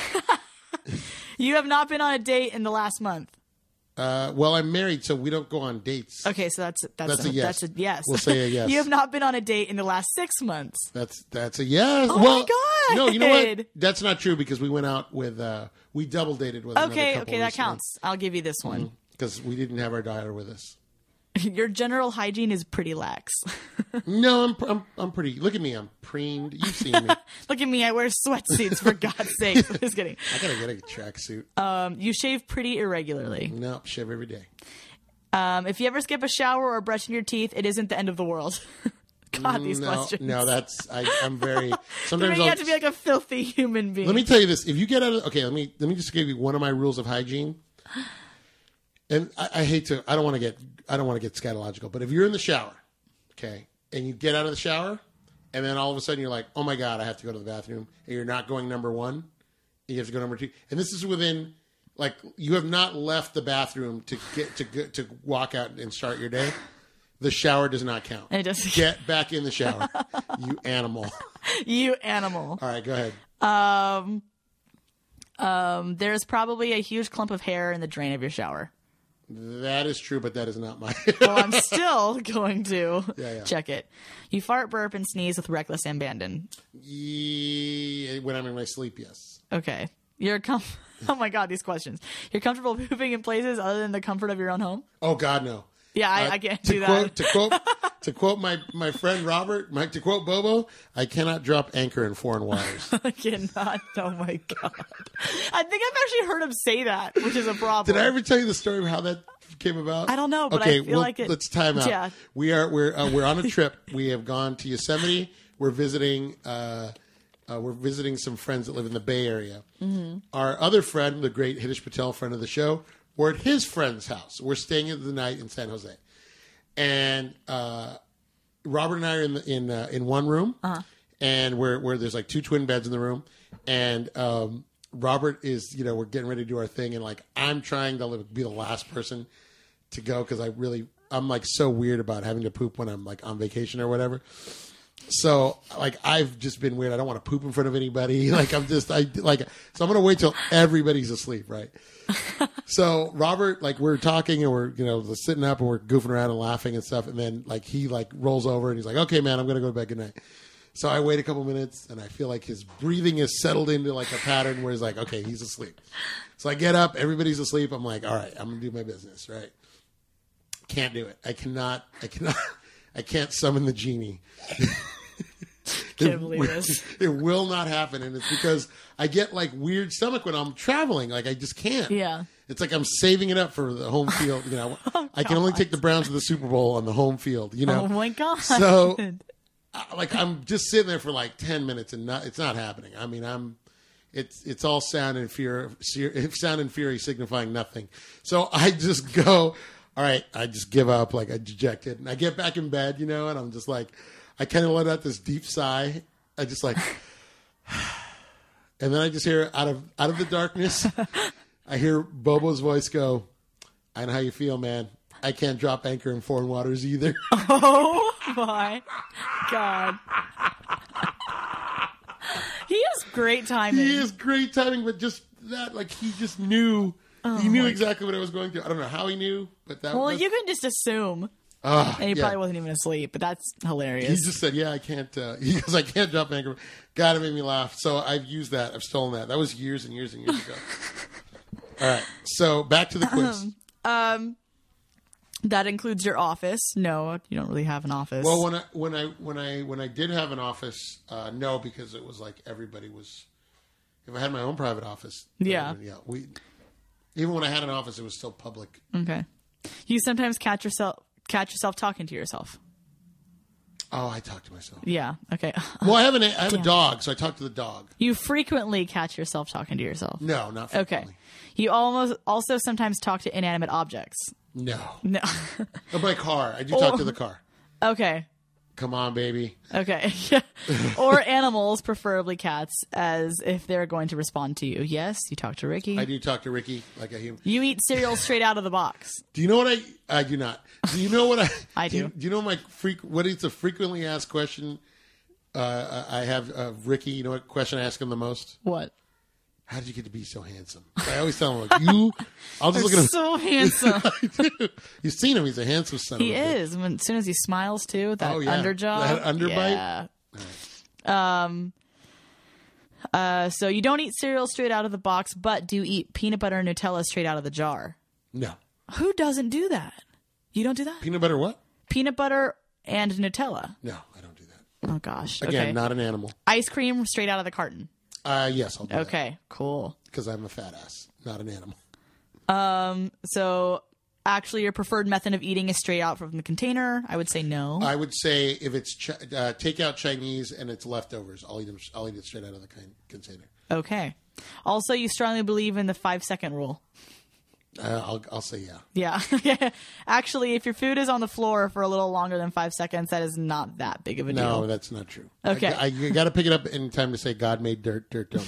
You have not been on a date in the last month. Well, I'm married, so we don't go on dates. Okay, so that's a yes. That's a yes. We'll say a yes. You have not been on a date in the last 6 months. That's a yes. Oh well, my God. No, you know what? That's not true because we went out with we double dated with another couple Okay, that recently. counts. I'll give you this one. Because we didn't have our daughter with us. Your general hygiene is pretty lax. No, I'm pretty. Look at me, I'm preened. You've seen me. Look at me, I wear sweatsuits for God's sake. Just kidding. I gotta get a tracksuit. You shave pretty irregularly. No, shave every day. If you ever skip a shower or brushing your teeth, it isn't the end of the world. God, these questions. No, I'm very. Sometimes You have to be like a filthy human being. Let me tell you this: if you get out of let me just give you one of my rules of hygiene. And I hate to. I don't want to get scatological, but if you're in the shower, okay, and you get out of the shower, and then all of a sudden you're like, oh my God, I have to go to the bathroom, and you're not going number one, and you have to go number two, and this is within, like, you have not left the bathroom to walk out and start your day. The shower does not count. It doesn't. Get back in the shower, you animal. You animal. All right, go ahead. There's probably a huge clump of hair in the drain of your shower. That is true, but that is not my. Well, I'm still going to Yeah. check it. You fart, burp, and sneeze with reckless abandon. When I'm in my sleep, yes. Okay. Oh my God, these questions. You're comfortable pooping in places other than the comfort of your own home? Oh God, no. Yeah, I can't do that. To quote my friend Robert, to quote Bobo, I cannot drop anchor in foreign waters. I cannot. Oh my God. I think I've actually heard him say that, which is a problem. Did I ever tell you the story of how that came about? I don't know, but I feel like it. Let's time out. Yeah. We're on a trip. We have gone to Yosemite. We're visiting some friends that live in the Bay Area. Mm-hmm. Our other friend, the great Hitesh Patel, friend of the show, we're at his friend's house. We're staying the night in San Jose, and Robert and I are in one room, and where there's like two twin beds in the room, and Robert is, we're getting ready to do our thing, and like I'm trying to be the last person to go because I'm like so weird about having to poop when I'm like on vacation or whatever. So like I've just been weird. I don't want to poop in front of anybody. Like so I'm gonna wait till everybody's asleep, right? So Robert, like we're talking and we're sitting up and we're goofing around and laughing and stuff, and then like he like rolls over and he's like, "Okay, man, I'm gonna go to bed. Good night." So I wait a couple minutes and I feel like his breathing is settled into like a pattern where he's like, "Okay, he's asleep." So I get up, everybody's asleep. I'm like, "All right, I'm gonna do my business." Right? Can't do it. I can't summon the genie. Can't believe this. It will not happen, and it's because I get like weird stomach when I'm traveling. Like I just can't. Yeah. It's like I'm saving it up for the home field. I can only take the Browns to the Super Bowl on the home field. Oh my God. So, like I'm just sitting there for like 10 minutes, and it's not happening. I mean, it's all sound and fury signifying nothing. So I just go, all right, I just give up, like I dejected, and I get back in bed, and I'm just like. I kind of let out this deep sigh. I just like, and then I just hear out of the darkness, I hear Bobo's voice go, "I know how you feel, man. I can't drop anchor in foreign waters either." Oh my God. He has great timing. He has great timing, but just that, like he just knew. He knew exactly what I was going through. I don't know how he knew, but that. Well, you can just assume. And he probably wasn't even asleep, but that's hilarious. He just said, "Yeah, I can't." He goes, "I can't drop anchor." God, it made me laugh. So I've used that. I've stolen that. That was years and years and years ago. All right. So back to the quiz. That includes your office. No, you don't really have an office. Well, when I did have an office, no, because it was like everybody was. If I had my own private office, Yeah. Even when I had an office, it was still public. Okay. You sometimes catch yourself talking to yourself. Oh, I talk to myself. Yeah. Okay. Well, I have a dog, so I talk to the dog. You frequently catch yourself talking to yourself. No, not Okay. frequently. You also sometimes talk to inanimate objects. No. No. My car. I do talk to the car. Okay. Come on, baby. Okay. Or animals, preferably cats, as if they're going to respond to you. Yes, you talk to Ricky. I do talk to Ricky like a human. You eat cereal straight out of the box. Do you know what I do not. Do you know what I do. Do you know what is a frequently asked question I have of Ricky? You know what question I ask him the most? What? How did you get to be so handsome? I always tell him, like, I'll just look at him. So handsome. You've seen him. He's a handsome son He of a bitch. is. As soon as he smiles, too, that underjaw. That underbite? Yeah. So you don't eat cereal straight out of the box, but do eat peanut butter and Nutella straight out of the jar. No. Who doesn't do that? You don't do that? Peanut butter what? Peanut butter and Nutella. No, I don't do that. Oh, gosh. Again, okay. not an animal. Ice cream straight out of the carton. Yes, I'll do that. Okay, cool. Because I'm a fat ass, not an animal. So actually your preferred method of eating is straight out from the container. I would say no. I would say if it's takeout Chinese and it's leftovers, I'll eat it straight out of the container. Okay. Also, you strongly believe in the 5-second rule. I'll say yeah. Yeah. Actually, if your food is on the floor for a little longer than 5 seconds, that is not that big of a deal. No, that's not true. Okay. You got to pick it up in time to say God made dirt, dirt don't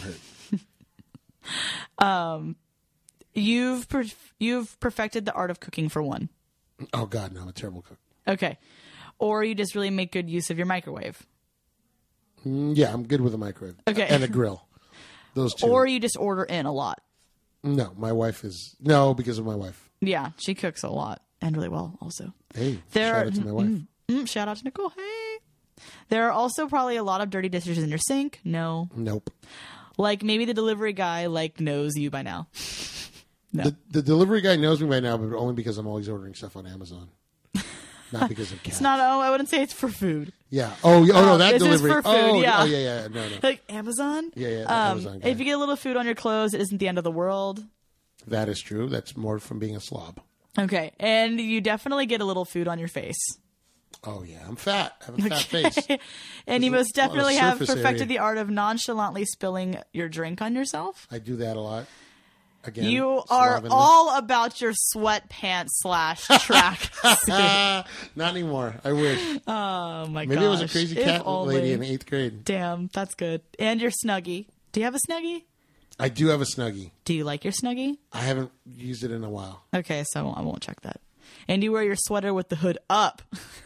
hurt. You've perfected the art of cooking for one. Oh, God, no, I'm a terrible cook. Okay. Or you just really make good use of your microwave. Yeah, I'm good with a microwave. Okay. And a grill. Those two. Or you just order in a lot. No, my wife is... No, because of my wife. Yeah, she cooks a lot and really well also. Hey, shout out to my wife. Shout out to Nicole. Hey. There are also probably a lot of dirty dishes in your sink. No. Nope. Like maybe the delivery guy knows you by now. No. The delivery guy knows me by now, but only because I'm always ordering stuff on Amazon. Not because of cats. It's not. Oh, I wouldn't say it's for food. Yeah. Oh no, that this delivery. is for food, yeah. Yeah. No. Like Amazon. Yeah. The Amazon guy. If you get a little food on your clothes, it isn't the end of the world. That is true. That's more from being a slob. Okay, and you definitely get a little food on your face. Oh yeah, I'm fat. I have a fat face. And you most definitely have surface perfected area. the art of nonchalantly spilling your drink on yourself. I do that a lot. Again, You are slovenly. all about your sweatpants / track suit. Not anymore. I wish. Oh my god! Maybe I was a crazy cat lady in 8th grade. Damn, that's good. And your Snuggie. Do you have a Snuggie? I do have a Snuggie. Do you like your Snuggie? I haven't used it in a while. Okay, so I won't check that. And you wear your sweater with the hood up.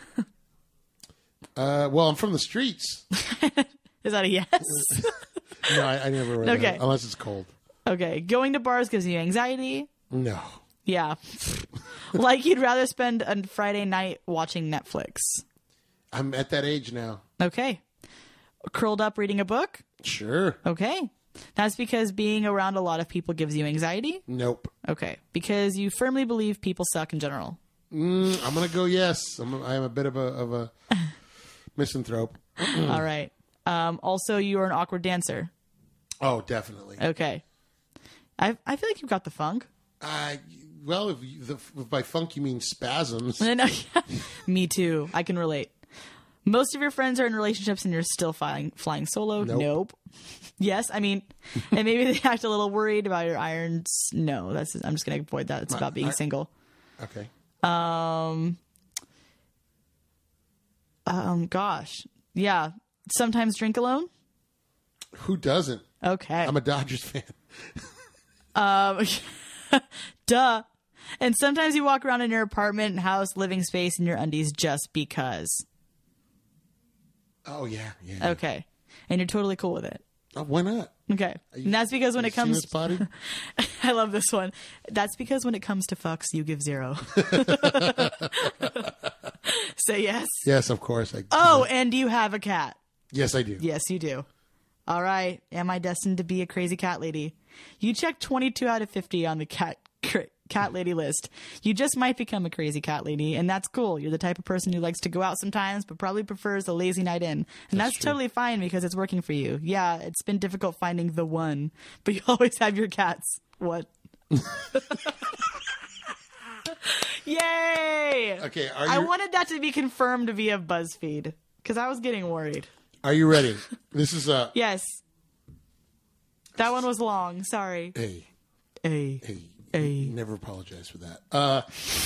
Well, I'm from the streets. Is that a yes? No, I never wear Okay. that unless it's cold. Okay, going to bars gives you anxiety. No. Yeah. Like you'd rather spend a Friday night watching Netflix. I'm at that age now. Okay. Curled up reading a book? Sure. Okay. That's because being around a lot of people gives you anxiety? Nope. Okay. Because you firmly believe people suck in general. I'm gonna go yes. I am a bit of a misanthrope. All right. Also, you are an awkward dancer. Oh, definitely. Okay. I feel like you've got the funk. Well, if by funk you mean spasms. No, me too. I can relate. Most of your friends are in relationships and you're still flying solo? Nope. Yes, I mean, and maybe they act a little worried about your irons. No, I'm just going to avoid that. It's about being single. Okay. Gosh. Yeah. Sometimes drink alone? Who doesn't? Okay. I'm a Dodgers fan. Duh. And sometimes you walk around in your apartment, house, living space, in your undies just because. Oh, yeah. Okay. And you're totally cool with it. Oh, why not? Okay. And that's because when it Seen comes this body? I love this one. That's because when it comes to fucks, you give 0. Say yes. Yes, of course. Oh, and you have a cat. Yes, I do. Yes, you do. All right. Am I destined to be a crazy cat lady? You checked 22 out of 50 on the cat lady list. You just might become a crazy cat lady, and that's cool. You're the type of person who likes to go out sometimes, but probably prefers a lazy night in. And that's totally fine because it's working for you. Yeah, it's been difficult finding the one, but you always have your cats. What? Yay! Okay, I wanted that to be confirmed via BuzzFeed because I was getting worried. Are you ready? This is a... Yes. That one was long. Sorry. Hey. Hey. Never apologize for that.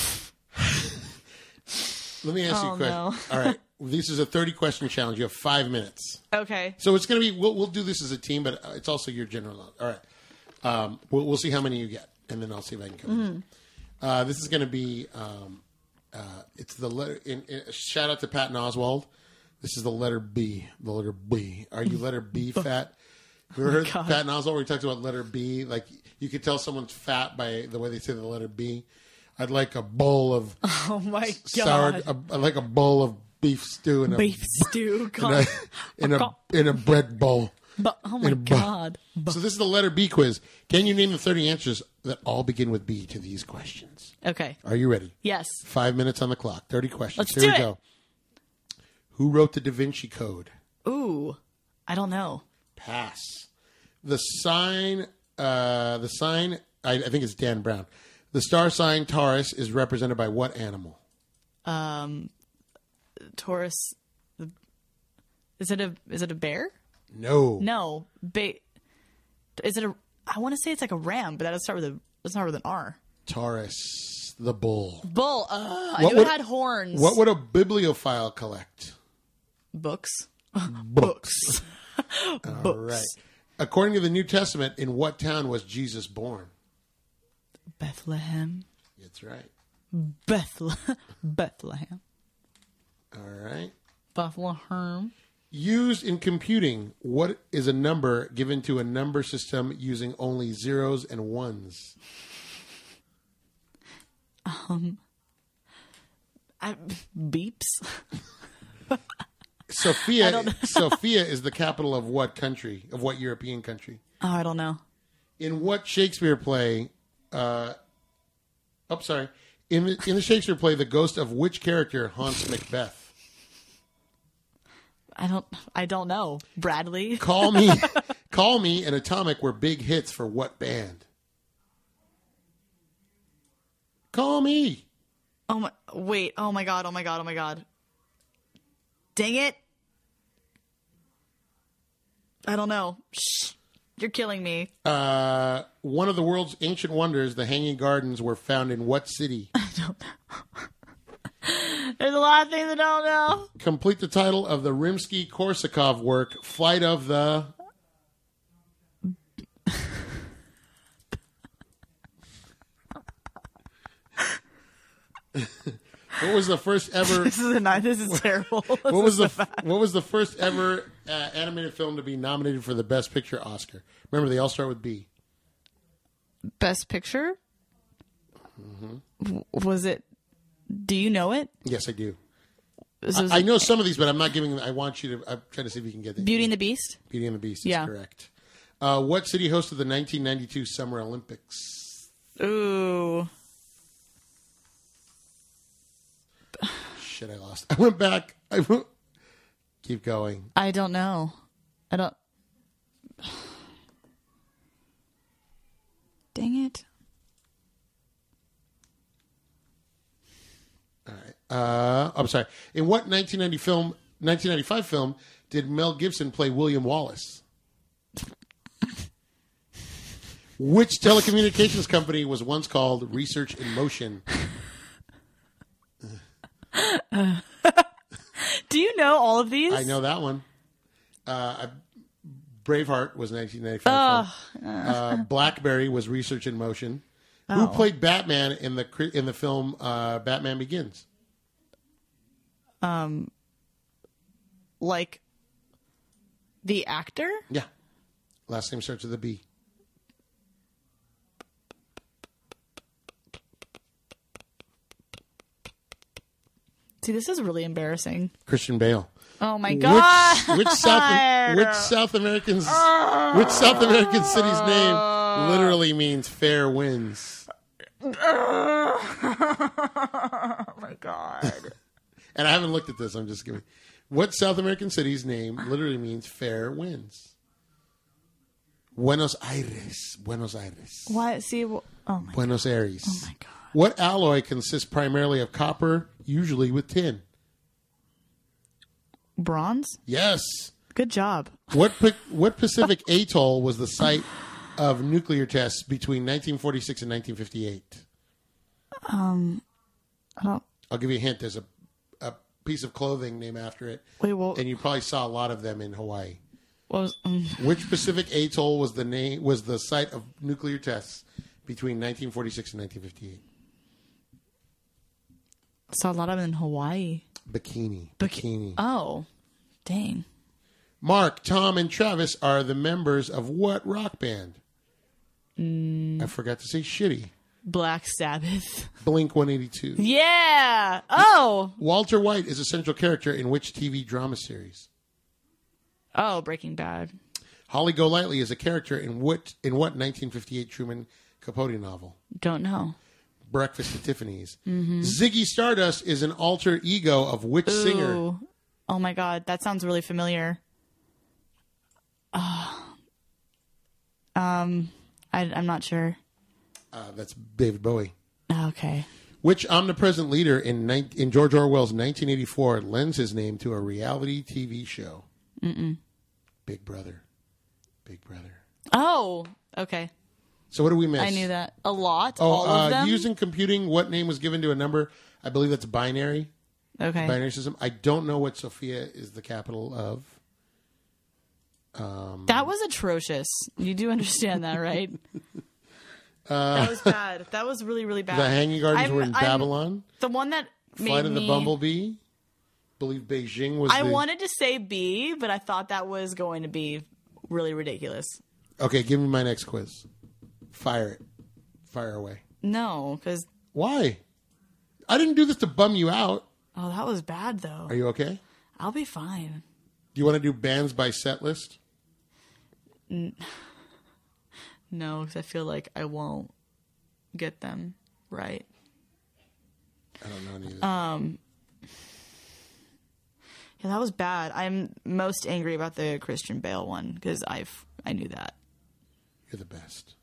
Let me ask you a question. No. All right. This is a 30-question challenge. You have 5 minutes. Okay. So it's going to be... We'll do this as a team, but it's also your general knowledge. All right. We'll see how many you get, and then I'll see if I can come. This is going to be... it's the letter... shout out to Patton Oswalt. This is the letter B. The letter B. Are you letter B fat? You ever heard Patton Oswalt where he talks about letter B? Like, you could tell someone's fat by the way they say the letter B. I'd like a bowl of... Oh, my God. I'd like a bowl of beef stew in a bread bowl. Oh, my God. So this is the letter B quiz. Can you name the 30 answers that all begin with B to these questions? Okay. Are you ready? Yes. 5 minutes on the clock. 30 questions. Let's Here do we it. go. Who wrote the Da Vinci Code? Ooh. I don't know. Pass. The sign, I think it's Dan Brown. The star sign Taurus is represented by what animal? Taurus. Is it a bear? No. No. Is it a? I want to say it's like a ram, but that doesn't start with an R. Taurus, the bull. Bull. I knew it had horns. What would a bibliophile collect? Books. Books. All right. According to the New Testament, in what town was Jesus born? Bethlehem. That's right. Bethlehem. All right. Bethlehem. Used in computing, what is a number given to a number system using only zeros and ones? Beeps. Sophia is the capital of what country? Of what European country? Oh, I don't know. In what Shakespeare play? In the Shakespeare play, the ghost of which character haunts Macbeth? I don't know. Bradley. Call Me and Atomic were big hits for what band? Call Me. Oh my! Wait! Oh my God! Oh my God! Oh my God! Dang it! I don't know. Shh! You're killing me. One of the world's ancient wonders, the Hanging Gardens, were found in what city? I don't know. There's a lot of things I don't know. Complete the title of the Rimsky-Korsakov work, Flight of the... What was the first ever... This is terrible. What was the first ever animated film to be nominated for the Best Picture Oscar? Remember, they all start with B. Best Picture? Mm-hmm. Was it... Do you know it? Yes, I do. I know some of these, but I'm not giving... I want you to... I'm trying to see if you can get it. Beauty and the Beast? Beauty and the Beast is correct. What city hosted the 1992 Summer Olympics? Ooh... Shit, I lost. I went back. Keep going. I don't know. I don't... Dang it. All right. I'm sorry. In what 1995 film did Mel Gibson play William Wallace? Which telecommunications company was once called Research in Motion? Do you know all of these? I know that one. Braveheart was 1995 film. Blackberry was Research in Motion. Who played Batman in the film Batman Begins? Like the actor? Yeah. Last name starts with a B. See, this is really embarrassing. Christian Bale. Oh my god! Which South American city's name literally means fair winds? Oh my god! And I haven't looked at this. I'm just giving. What South American city's name literally means fair winds? Buenos Aires. Buenos Aires. What? See? Oh my. Buenos Aires. Oh my god. What alloy consists primarily of copper, usually with tin? Bronze? Yes. Good job. What Pacific atoll was the site of nuclear tests between 1946 and 1958? I don't. I'll give you a hint. There's a piece of clothing named after it. Wait, well, and you probably saw a lot of them in Hawaii. what was? Which Pacific atoll was the site of nuclear tests between 1946 and 1958? Saw a lot of them in Hawaii. Bikini. Oh, dang. Mark, Tom, and Travis are the members of what rock band? I forgot to say shitty. Black Sabbath. Blink 182. Yeah. Oh. Walter White is a central character in which TV drama series? Oh, Breaking Bad. Holly Golightly is a character in what 1958 Truman Capote novel? Don't know. Breakfast at Tiffany's. Mm-hmm. Ziggy Stardust is an alter ego of which singer? Oh my god, that sounds really familiar. I'm not sure. That's David Bowie. Okay. Which omnipresent leader in George Orwell's 1984 lends his name to a reality TV show? Big Brother. Big Brother. Oh, okay. So what do we miss? I knew that. A lot. All of them? Using computing, what name was given to a number? I believe that's binary. Okay. Binary system. I don't know what Sofia is the capital of. That was atrocious. You do understand that, right? That was bad. That was really, really bad. The Hanging Gardens were in Babylon. The one that Flight of the Bumblebee. I believe Beijing was I wanted to say B, but I thought that was going to be really ridiculous. Okay, give me my next quiz. Fire it. Fire away. No, because... Why? I didn't do this to bum you out. Oh, that was bad, though. Are you okay? I'll be fine. Do you want to do bands by set list? No, because I feel like I won't get them right. I don't know neither. Yeah, that was bad. I'm most angry about the Christian Bale one because I knew that. You're the best.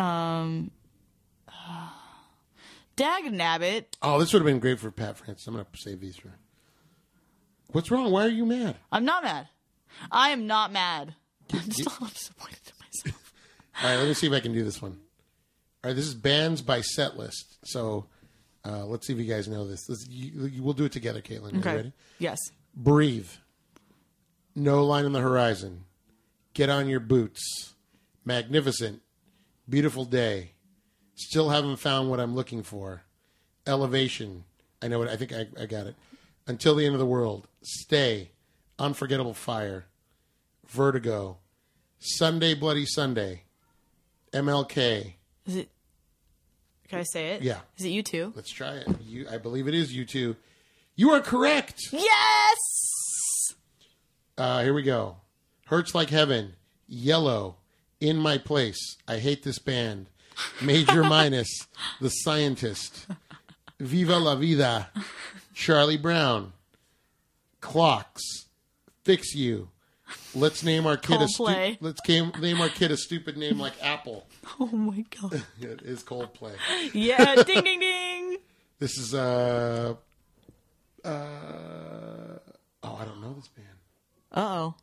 Dag nabbit. Oh, this would have been great for Pat Francis. I'm going to save these for. What's wrong? Why are you mad? I'm not mad. I am not mad. I'm disappointed in myself. All right, let me see if I can do this one. All right, this is bands by set list. So let's see if you guys know this. We'll do it together, Caitlin. Okay. Are you ready? Yes. Breathe. No Line on the Horizon. Get on Your Boots. Magnificent. Beautiful Day. Still Haven't Found What I'm Looking For. Elevation. I know it. I think I got it. Until the End of the World. Stay. Unforgettable Fire. Vertigo. Sunday Bloody Sunday. MLK. Is it? Can I say it? Yeah. Is it you two? Let's try it. I believe it is you two. You are correct. Yes. Here we go. Hurts Like Heaven. Yellow. In My Place. I Hate This Band. Major Minus. The Scientist. Viva La Vida. Charlie Brown. Clocks. Fix You. Let's name our kid name our kid a stupid name like Apple. Oh my god. It is Coldplay. Yeah, ding ding ding. This is oh, I don't know this band. Uh-oh.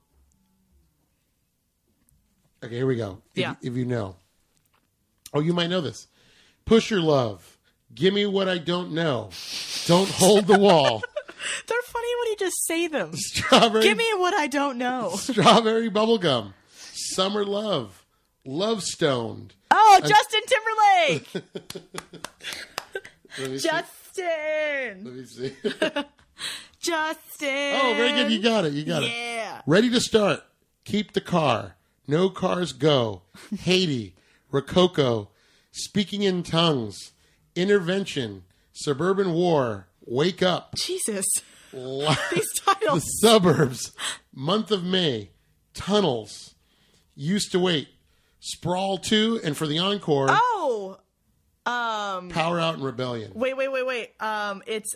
Okay, here we go. Yeah. If you know. Oh, you might know this. Push Your Love. Give Me What I Don't Know. Don't Hold the Wall. They're funny when you just say them. Strawberry. Give me what I don't know. Strawberry Bubblegum. Summer Love. Love Stoned. Oh, Justin Timberlake. Let me see. Justin. Let me see. Justin. Oh, very good. You got it. Yeah. Ready to Start. Keep the Car. No Cars Go. Haiti. Rococo. Speaking in Tongues. Intervention. Suburban War. Wake Up. Jesus. These The titles. Suburbs, Month of May, Tunnels, Used to Wait, Sprawl 2, and for the encore, Oh, Power Out and Rebellion. wait. It's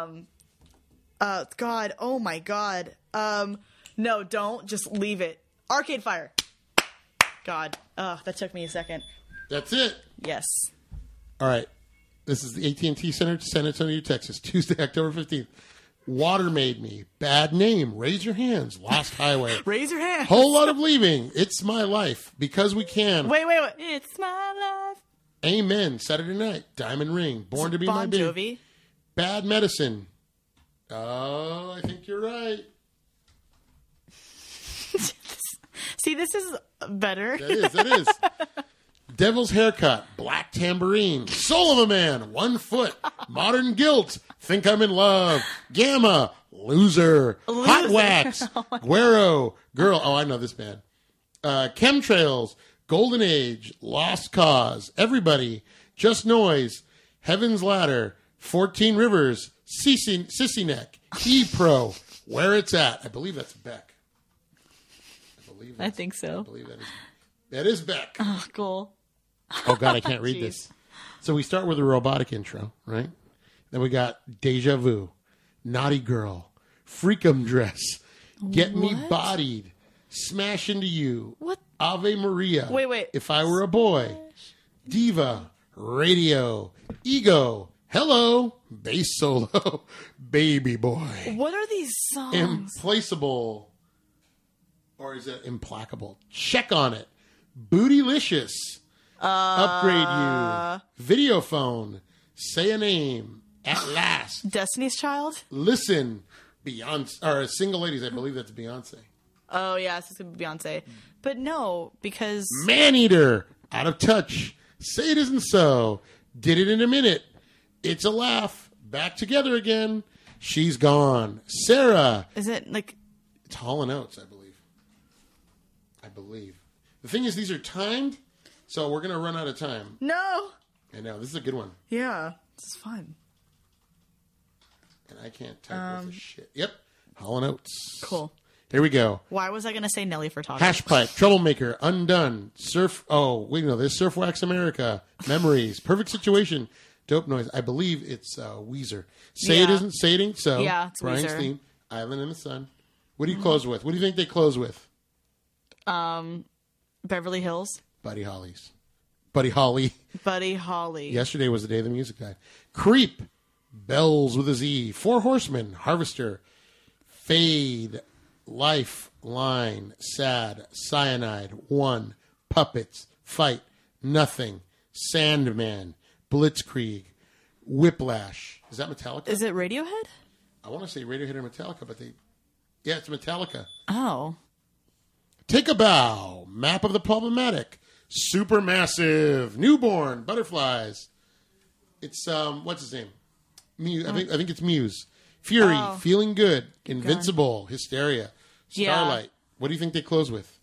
God. Oh my God. No, don't just leave it. Arcade Fire. God. That took me a second. That's it. Yes. All right. This is the AT&T Center, San Antonio, Texas, Tuesday, October 15th. Water Made Me. Bad Name. Raise Your Hands. Lost Highway. Raise your hand. Whole Lot of Leaving. It's My Life. Because We Can. Wait. It's my life. Amen. Saturday Night. Diamond Ring. Born to Be My Bon Baby. Jovi. Bad Medicine. Oh, I think you're right. See, this is better. That is. Devil's Haircut, Black Tambourine, Soul of a Man, One Foot, Modern Guilt, Think I'm in Love, Gamma, Loser, Hot Wax, Guero, Girl. Oh, I know this band. Chemtrails, Golden Age, Lost Cause, Everybody, Just Noise, Heaven's Ladder, 14 Rivers, Sissy Neck, E-Pro, Where It's At. I believe that's Beck. I think I so. believe that is Beck. Oh, cool. Oh, God, I can't read Jeez. this. So we start with a robotic intro, right? Then we got Deja Vu, Naughty Girl, Freakum Dress, Get Me What? Bodied, Smash Into You, What? Ave Maria, Wait. If I Were a Boy, Diva, Radio, Ego, Hello, Bass Solo, Baby Boy, What are these songs? Implaceable, or is it Implacable? Check on It, Bootylicious, Upgrade You, Video Phone, Say a Name, At Last, Destiny's Child? Listen, Beyonce, or Single Ladies, I believe that's Beyonce. Oh, yeah, this is going to be Beyonce. But no, because... Maneater, Out of Touch, Say It Isn't So, Did It in a Minute, It's a Laugh, Back Together Again, She's Gone, Sarah, Is it like... it's Hall & Oates, I believe. The thing is, these are timed, so we're going to run out of time. No! I know, this is a good one. Yeah, this is fun. And I can't type worth a shit. Yep, Hall & Oates. Cool. Here we go. Why was I going to say Nelly Furtado? Hashpipe, Troublemaker, Undone, Surf. Oh, wait, no, there's Surf Wax America, Memories, Perfect Situation, Dope Noise. I believe it's Weezer. Say It Yeah. Isn't, Say It Ain't So. Yeah, it's Brian's Weezer. theme, Island in the Sun. What do you close with? What do you think they close with? Beverly Hills. Buddy Holly's. Buddy Holly. Buddy Holly. Yesterday was the day the music died. Creep, Bells with a Z, Four Horsemen, Harvester, Fade, Lifeline, Sad, Cyanide, One, Puppets, Fight, Nothing, Sandman, Blitzkrieg, Whiplash. Is that Metallica? Is it Radiohead? I want to say Radiohead or Metallica, but yeah, it's Metallica. Oh. Take a Bow, Map of the Problematic, Supermassive, Newborn, Butterflies. It's what's his name? Muse. I think it's Muse. Fury, Oh. Feeling Good, Invincible, Hysteria, Yeah. Starlight. What do you think they close with?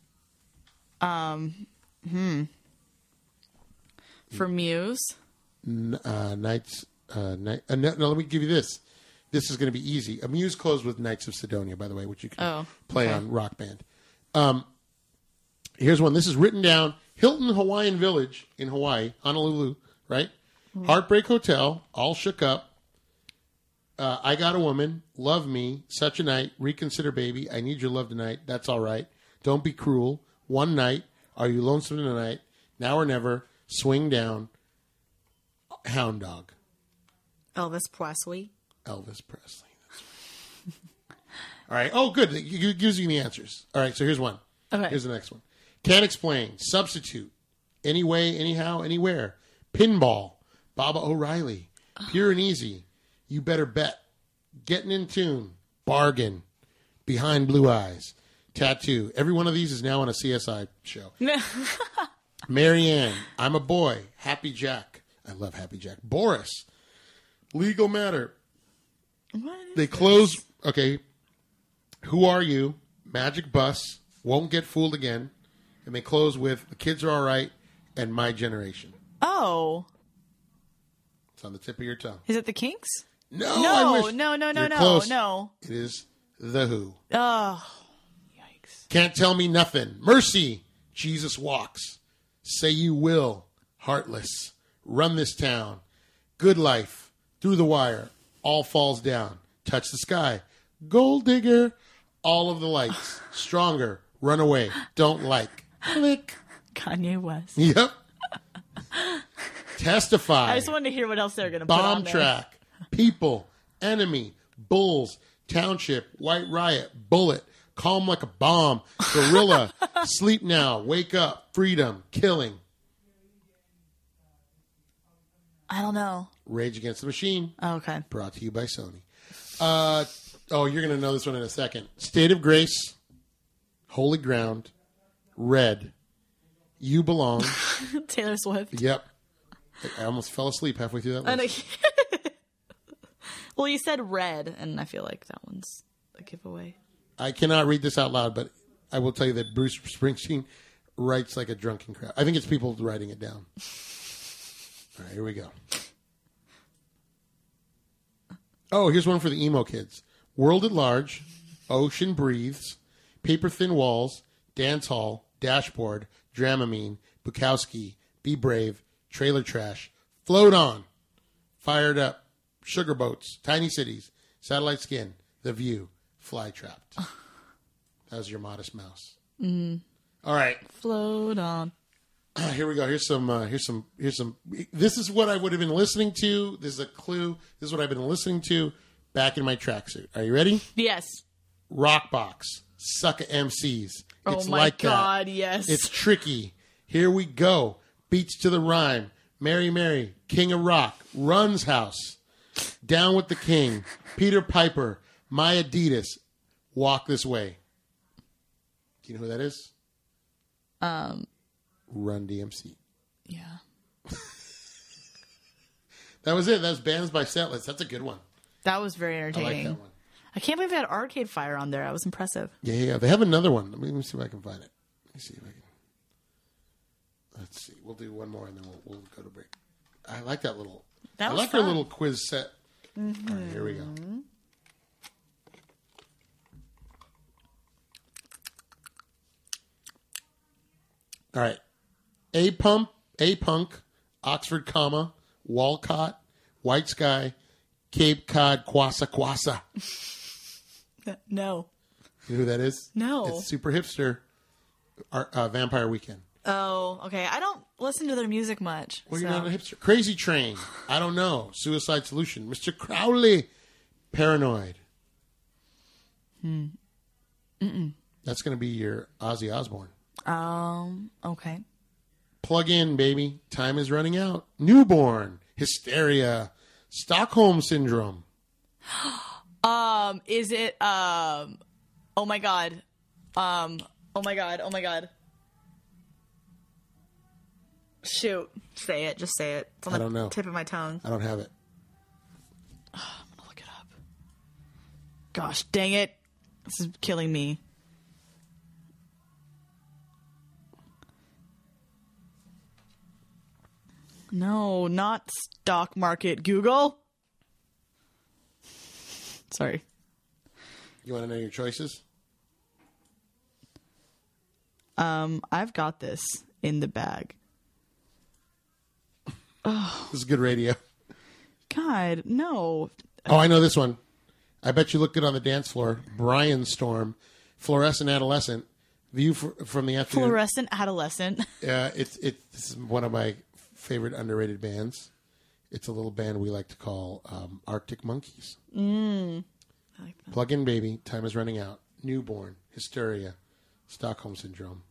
For Muse. Nights. No, let me give you this. This is going to be easy. Muse closed with Knights of Sidonia, by the way, which you can play okay. on Rock Band. Here's one. This is written down. Hilton Hawaiian Village in Hawaii, Honolulu, right? Heartbreak Hotel, All Shook Up, I Got a Woman, Love Me, Such a Night, Reconsider Baby, I Need Your Love Tonight, That's All Right, Don't Be Cruel, One Night, Are You Lonesome Tonight, Now or Never, Swing Down, Hound Dog, Elvis Presley. Elvis Presley. All right. Oh, good. It gives you the answers. All right. So here's one. Okay. Here's the next one. Can't Explain, Substitute, Anyway, Anyhow, Anywhere, Pinball, Baba O'Reilly, Pure and Easy, You Better Bet, Getting in Tune, Bargain, Behind Blue Eyes, Tattoo. Every one of these is now on a CSI show. Marianne, I'm a Boy, Happy Jack. I love Happy Jack. Boris, Legal Matter. They close. Okay. Who Are You? Magic Bus, Won't Get Fooled Again. And they close with The Kids Are All Right and My Generation. Oh. It's on the tip of your tongue. Is it the Kinks? No, No, I wish. no, no, no, You're no, close. no. It is The Who. Oh, yikes. Can't Tell Me Nothing. Mercy. Jesus Walks. Say You Will. Heartless. Run This Town. Good Life. Through the Wire. All Falls Down. Touch the Sky. Gold Digger. All of the Lights. Stronger. Run Away. Don't Like. Click. Kanye West. Yep. Testify. I just wanted to hear what else they're going to put on Bomb there. Track. People. Enemy. Bulls. Township. White Riot. Bullet. Calm Like a Bomb. Gorilla. Sleep Now. Wake Up. Freedom. Killing. I don't know. Rage Against the Machine. Oh, okay. Brought to you by Sony. You're going to know this one in a second. State of Grace. Holy Ground. Red. You Belong. Taylor Swift. Yep. I almost fell asleep halfway through that I list. know. Well, you said red, and I feel like that one's a giveaway. I cannot read this out loud, but I will tell you that Bruce Springsteen writes like a drunken crowd. I think it's people writing it down. All right, here we go. Oh, here's one for the emo kids. World at Large, Ocean Breathes, Paper Thin Walls, Dance Hall, Dashboard, Dramamine, Bukowski, Be Brave, Trailer Trash, Float On, Fired Up, Sugar Boats, Tiny Cities, Satellite Skin, The View, Fly Trapped. That was your Modest Mouse. Mm-hmm. All right. Float on. Here we go. Here's some. This is what I would have been listening to. This is a clue. This is what I've been listening to back in my tracksuit. Are you ready? Yes. Rockbox. Suck at MCs. Oh It's my like God, that. yes. It's tricky. Here we go. Beats to the rhyme. Mary Mary. King of Rock. Run's House. Down with the King. Peter Piper. My Adidas. Walk This Way. Do you know who that is? Run DMC. Yeah. That was it. That was Bands by Setlist. That's a good one. That was very I entertaining. like that one. I can't believe they had Arcade Fire on there. That was impressive. Yeah. They have another one. Let me see if I can find it. Let me see if I can. Let's see. We'll do one more and then we'll go to break. I like that little. That I was like fun. our little quiz set. Mm-hmm. All right, here we go. All right. A-Punk, Oxford, comma, Walcott, White Sky, Cape Cod, Kwasa Kwasa. No. You know who that is? No. It's Super Hipster, Vampire Weekend. Oh, okay. I don't listen to their music much. Well, so. you're not a hipster. Crazy Train. I don't know. Suicide Solution. Mr. Crowley. Paranoid. That's going to be your Ozzy Osbourne. Okay. Plug in, baby. Time is running out. Newborn. Hysteria. Stockholm Syndrome. Is it, oh my God. Oh my God. Shoot. Say it. Just say it. It's on I don't the know. tip of my tongue. I don't have it. I'm gonna look it up. Gosh, dang it. This is killing me. No, not stock market Google. Sorry. You want to know your choices? I've got this in the bag. This is good radio. God, no. Oh, I know this one. I bet you look good on the dance floor. Brian Storm. Fluorescent Adolescent. View from the afternoon. Fluorescent Adolescent. This is one of my favorite underrated bands. It's a little band we like to call Arctic Monkeys. I like that. Plug in, baby. Time is running out. Newborn. Hysteria. Stockholm Syndrome.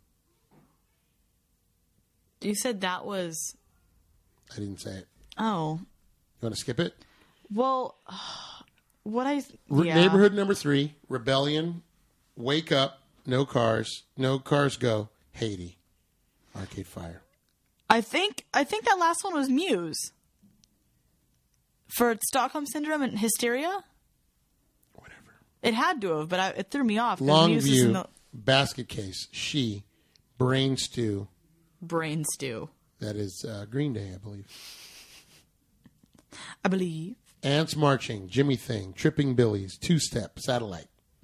You said that was... I didn't say it. Oh. You want to skip it? Well, what I... Yeah. Neighborhood number 3. Rebellion. Wake Up. No Cars. No Cars Go. Haiti. Arcade Fire. I think that last one was Muse. For Stockholm Syndrome and Hysteria? Whatever. It had to have, but it threw me off. 'Cause Muse is in Longview. the Basket Case. She. Brain Stew. brain stew. That is Green Day, I believe. I believe. Ants Marching, Jimmy Thing, Tripping Billies, Two Step, Satellite.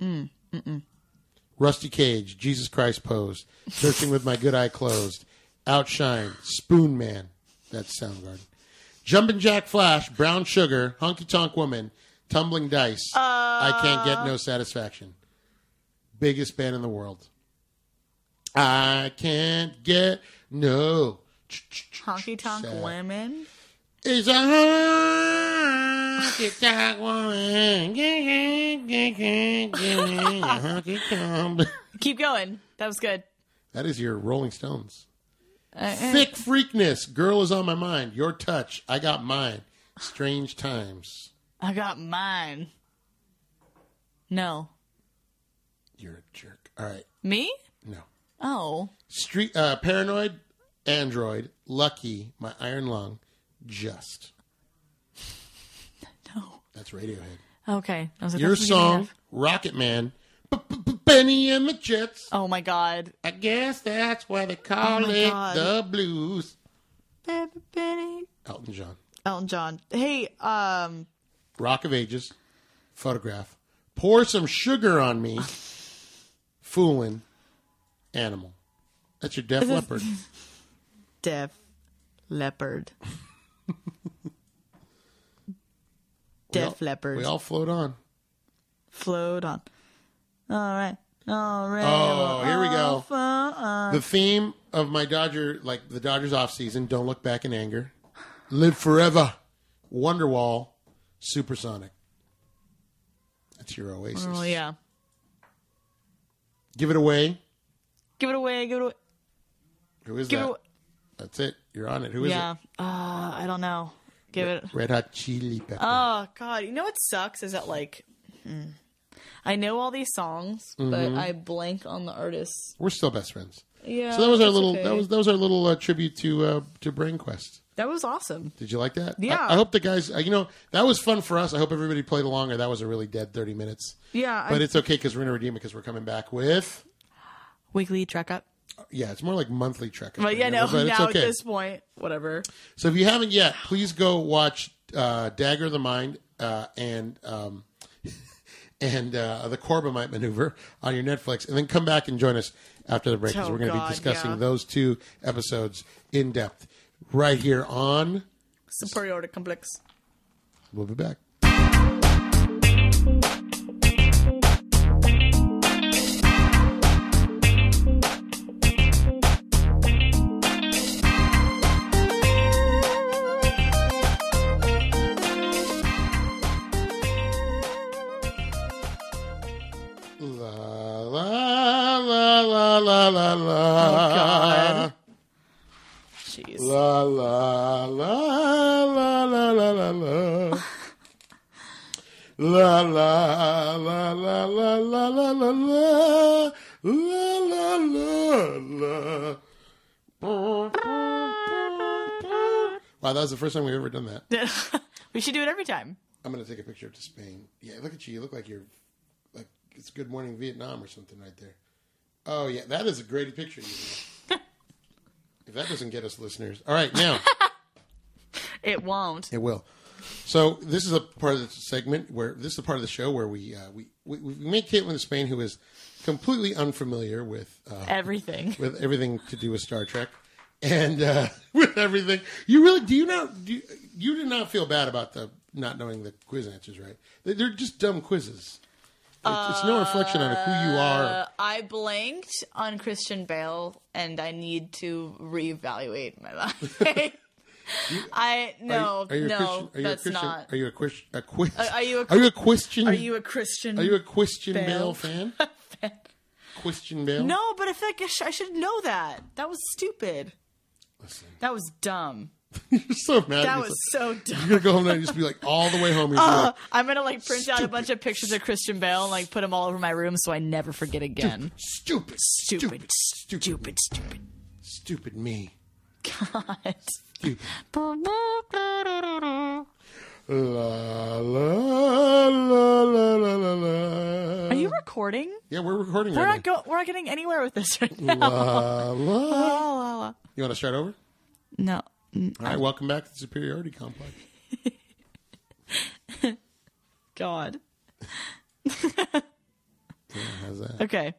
Rusty Cage, Jesus Christ Pose, Searching with My Good Eye Closed, Outshine, Spoon Man, that's Soundgarden. Jumpin' Jack Flash, Brown Sugar, Honky Tonk Woman, Tumbling Dice, I Can't Get No Satisfaction. Biggest band in the world. I can't get no Honky Tonk Women. It's a honky tonk woman. Honky tonk. Keep going. That was good. That is your Rolling Stones. Thick Freakness. Girl Is on My Mind. Your Touch. I Got Mine. Strange Times. I got mine. No. You're a jerk. All right. Me? No. Oh. Paranoid. Android. Lucky. My Iron Lung. Just. No. That's Radiohead. Okay. I was like, Your that's what you're gonna song. Rocket Man. Benny and the Jets. have. Oh my God. I guess that's why they call my it God. the blues. Benny. Elton John. Elton John. Hey, Rock of Ages. Photograph. Pour Some Sugar on Me. Foolin'. Animal. That's your Def Leppard. Def Leppard. Def Leppard. We all float on. Float on. All right. All right. Oh, here we go. go. The theme of my Dodgers off season, Don't Look Back in Anger. Live Forever. Wonderwall. Supersonic. That's your Oasis. Oh, yeah. Give It Away. Give it away. Give it away. Who is Give it that? away. That's it. You're on it. Who is Yeah. it? I don't know. Give it. Red Hot Chili Pepper. Oh, God. You know what sucks is that, like, I know all these songs, but I blank on the artists. We're still best friends. Yeah. So that was our that's little okay. that was our little tribute to Brain Quest. That was awesome. Did you like that? Yeah. I hope the guys, that was fun for us. I hope everybody played along, or that was a really dead 30 minutes. Yeah. But it's okay because we're going to redeem it because we're coming back with, Weekly Trek Up. yeah, it's more like monthly trek. But yeah, no, but it's now okay. at this point, whatever. So if you haven't yet, please go watch Dagger of the Mind and the Corbomite Maneuver on your Netflix, and then come back and join us after the break because Oh, we're going to be God, discussing yeah. those two episodes in depth right here on. Superiority Complex. We'll be back. La la la la la la la. Oh, God. Jeez. La la la la la la la la. La la la la la la la la la. La la la la. Wow, that was the first time we've ever done that. We should do it every time. I'm gonna take a picture to Spain. Yeah, look at you. You look like you're like it's Good Morning Vietnam or something right there. Oh yeah, that is a great picture. If that doesn't get us listeners, all right, now It won't. it will. So this is a part of the segment where this is the part of the show where we make Caitlin to Spain, who is completely unfamiliar with Everything. with everything to do with Star Trek, and with everything. You did not feel bad about the not knowing the quiz answers, right? They're just dumb quizzes. It's no reflection on who you are. I blanked on Christian Bale, and I need to reevaluate my life. No, that's not. Are you a Christian? Are you a Christian? Are you a Christian? Are you a Christian Bale? Bale fan? Christian Bale? No, but I feel like I should know that. That was stupid. Listen, That was dumb. you're so mad. That You're was so dumb. You're gonna go home and just be like all the way home. You're gonna be like, I'm gonna print out a bunch of pictures of Christian Bale and put them all over my room so I never forget again. stupid me. God. Stupid. La la la la la la la. Are you recording? Yeah, we're recording We're right now. not getting anywhere with this right now. La, la. La, la, la. You want to start over? No. All right, welcome back to the Superiority Complex. God. Yeah, how's that? Okay.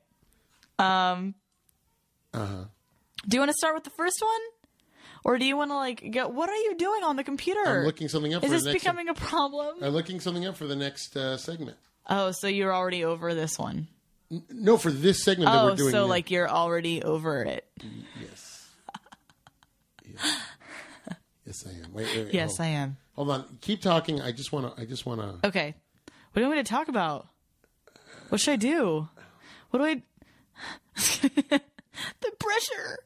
Do you want to start with the first one? Or do you want to, like, go... What are you doing on the computer? I'm looking something up for the next... Is this becoming a problem? I'm looking something up for the next segment. Oh, so you're already over this one. No, for this segment that we're doing. Oh, so, now. like, you're already over it. Yes. Yes. Yes, I am. Wait. Yes, I am. Hold on. Keep talking. I just want to... Okay. What do you want me to talk about? What should I do? What do I... The pressure.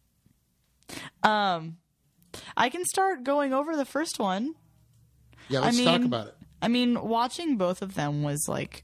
I can start going over the first one. Yeah, let's talk about it. I mean, watching both of them was like...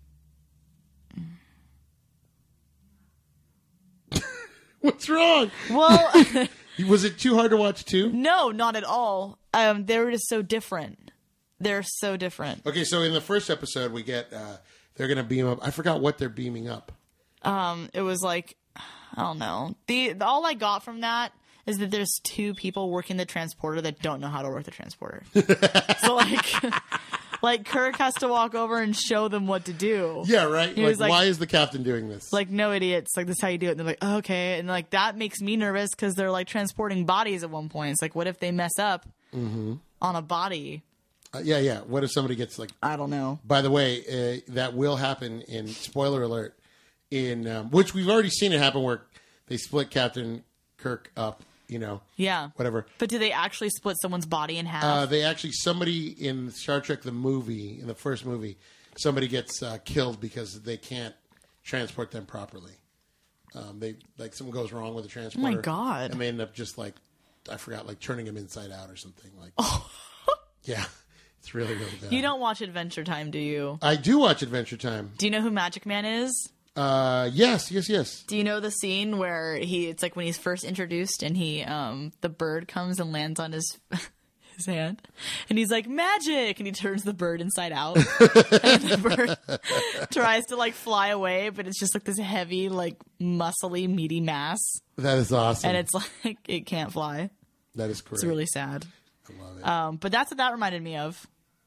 What's wrong? Well... Was it too hard to watch too? No, not at all. They were just so different. They're so different. Okay, so in the first episode, we get they're going to beam up. I forgot what they're beaming up. It was like, I don't know. All I got from that is that there's two people working the transporter that don't know how to work the transporter. So like Kirk has to walk over and show them what to do. Yeah, right. He was like, why is the captain doing this? Like, no idiots. Like, this is how you do it. And they're like, oh, okay. And like that makes me nervous because they're like transporting bodies at one point. It's like, what if they mess up on a body? Yeah. What if somebody gets like... I don't know. By the way, that will happen in, spoiler alert, in which we've already seen it happen where they split Captain Kirk up, Yeah. whatever. But do they actually split someone's body in half? Somebody in Star Trek, the movie, in the first movie, somebody gets killed because they can't transport them properly. Something goes wrong with the transporter. Oh my God. And they end up just like, I forgot, like turning him inside out or something. Like, yeah. It's really, really bad. You don't watch Adventure Time, do you? I do watch Adventure Time. Do you know who Magic Man is? Yes. Do you know the scene where it's like when he's first introduced and the bird comes and lands on his hand and he's like, magic, and he turns the bird inside out and the bird tries to like fly away, but it's just like this heavy, like muscly, meaty mass. That is awesome. And it's like, it can't fly. That is correct. It's really sad. I love it. But that's what that reminded me of.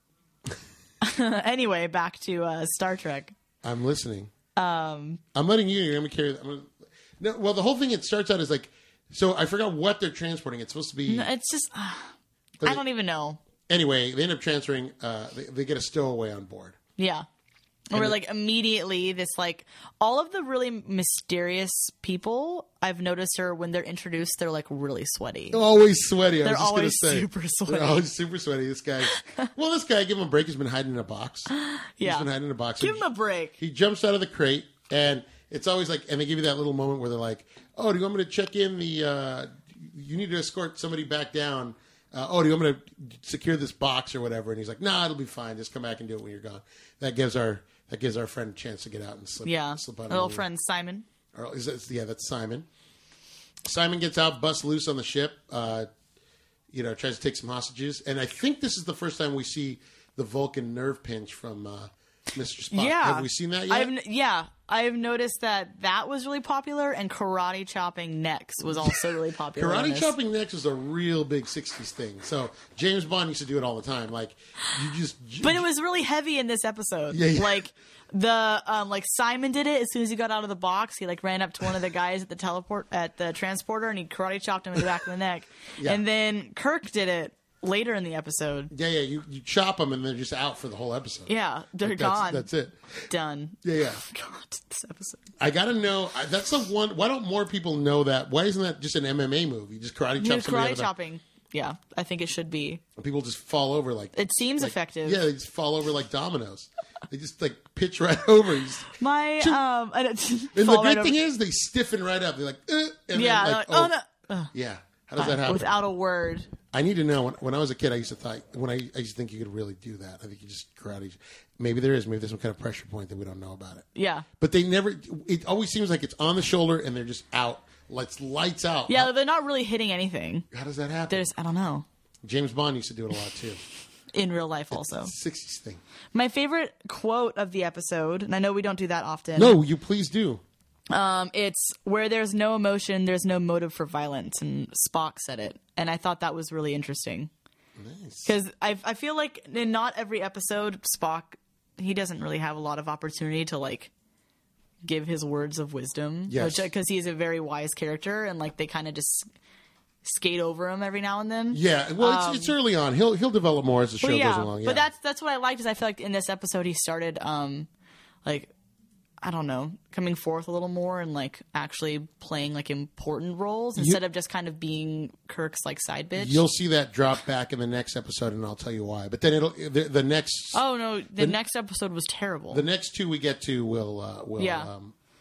Anyway, back to Star Trek. I'm listening. I'm letting you. You're gonna carry. No, well, the whole thing. It starts out as like. So I forgot what they're transporting. It's supposed to be. No, it's just. I don't even know. Anyway, they end up transferring. They get a stowaway on board. Yeah. Or like immediately this like all of the really mysterious people I've noticed are when they're introduced they're like really sweaty. Always sweaty. They're I was just always gonna say. super sweaty. They're always super sweaty. This guy. Well, this guy, give him a break. He's been hiding in a box. Yeah. He's been hiding in a box. Give him a break. He jumps out of the crate, and it's always like, and they give you that little moment where they're like, "Oh, do you want me to check in the? You need to escort somebody back down. Do you want me to secure this box or whatever?" And he's like, "Nah, it'll be fine. Just come back and do it when you're gone." That gives our friend a chance to get out and slip. Yeah. Slip out. Our little friend Simon. That's Simon. Simon gets out, busts loose on the ship. Tries to take some hostages, and I think this is the first time we see the Vulcan nerve pinch from Mr. Spock. Yeah. Have we seen that yet? I've noticed that was really popular, and karate chopping necks was also really popular. Karate chopping necks is a real big 60s thing. So James Bond used to do it all the time. Like, But it was really heavy in this episode. Yeah. Like, Simon did it as soon as he got out of the box. He, like, ran up to one of the guys at the transporter, and he karate chopped him in the back of the neck. Yeah. And then Kirk did it later in the episode. Yeah. You chop them, and they're just out for the whole episode. Yeah, they're gone. That's it. Done. Yeah. God, this episode. I gotta know. That's the one. Why don't more people know that? Why isn't that just an MMA move? You just karate chop somebody. Karate chopping. Yeah, I think it should be. People just fall over like. It seems effective. Yeah, they just fall over like dominoes. They just like pitch right over. And the great thing is they stiffen right up. They're like, and yeah, then like, oh no. Yeah. How does that happen? Without a word. I need to know. When I was a kid, I used to think you could really do that. I think you just karate. Maybe there's some kind of pressure point that we don't know about it. Yeah. But they never. It always seems like it's on the shoulder and they're just out. Lights out. Yeah, they're not really hitting anything. How does that happen? I don't know. James Bond used to do it a lot too. In real life, also. It's a 60s thing. My favorite quote of the episode, and I know we don't do that often. No, you please do. It's where there's no emotion, there's no motive for violence, and Spock said it, and I thought that was really interesting. Nice. Because I feel like in not every episode Spock he doesn't really have a lot of opportunity to like give his words of wisdom. Yes. Because he's a very wise character, and like they kind of just skate over him every now and then. Yeah, well, it's early on. He'll develop more as the show goes along. Yeah. But that's what I liked, is I feel like in this episode he started like, I don't know, coming forth a little more and like actually playing like important roles instead of just kind of being Kirk's like side bitch. You'll see that drop back in the next episode, and I'll tell you why. But then the next. Oh no, the next episode was terrible. The next two we get to will yeah.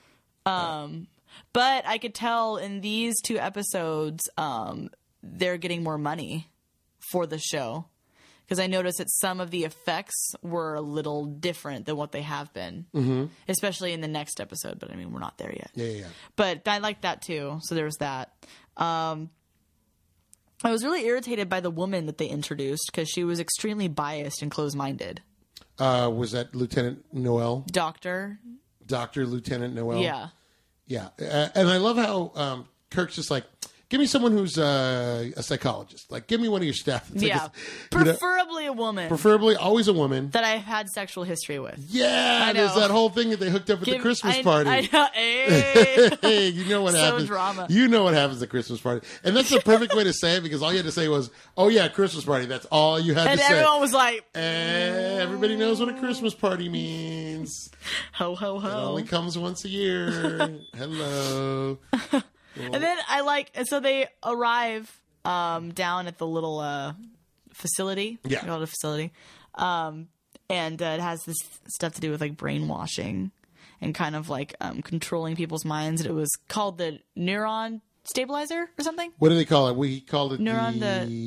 But I could tell in these 2 episodes, they're getting more money for the show. Because I noticed that some of the effects were a little different than what they have been. Especially in the next episode. But I mean, we're not there yet. Yeah. But I like that too. So there was that. I was really irritated by the woman that they introduced because she was extremely biased and closed-minded. Was that Lieutenant Noel? Dr. Lieutenant Noel? Yeah. Yeah. And I love how Kirk's just like, give me someone who's a psychologist. Like, give me one of your staff. It's yeah. Like preferably a woman. Preferably always a woman. That I've had sexual history with. Yeah. There's that whole thing that they hooked up at the Christmas party. I know. Hey. Hey, you know what happens. So drama. You know what happens at Christmas party. And that's the perfect way to say it, because all you had to say was, oh yeah, Christmas party. That's all you had to say. And everyone was like, everybody knows what a Christmas party means. Ho, ho, ho. It only comes once a year. Hello. And then and so they arrive down at the little facility. Yeah. Called a facility. And it has this stuff to do with like brainwashing and kind of like controlling people's minds. And it was called the neuron stabilizer or something. What do they call it? We called it neural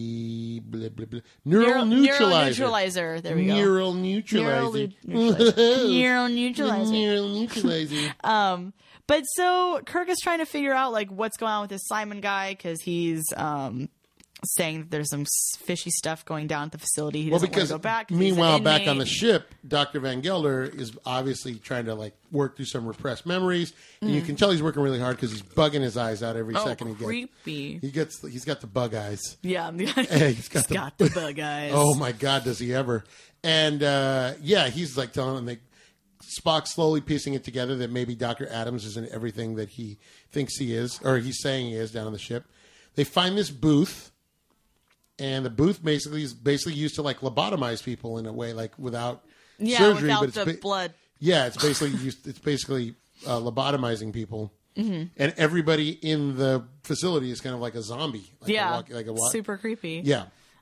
neutralizer. There we go. Neural neutralizer. Neural neutralizer. Neural neutralizer. But so Kirk is trying to figure out like what's going on with this Simon guy, because he's saying that there's some fishy stuff going down at the facility. He doesn't want to go back. Meanwhile, back on the ship, Dr. Van Gelder is obviously trying to like work through some repressed memories, and you can tell he's working really hard because he's bugging his eyes out every second he gets. Creepy. He's got the bug eyes. Yeah, he's got the bug eyes. Oh my God, does he ever? And he's like telling them Spock's slowly piecing it together that maybe Dr. Adams isn't everything that he thinks he is, or he's saying he is down on the ship. They find this booth, and the booth is basically used to like lobotomize people in a way, like without surgery, without but it's the blood. Yeah, it's basically lobotomizing people, and everybody in the facility is kind of like a zombie. Like super creepy. Yeah.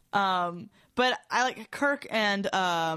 But I like Kirk and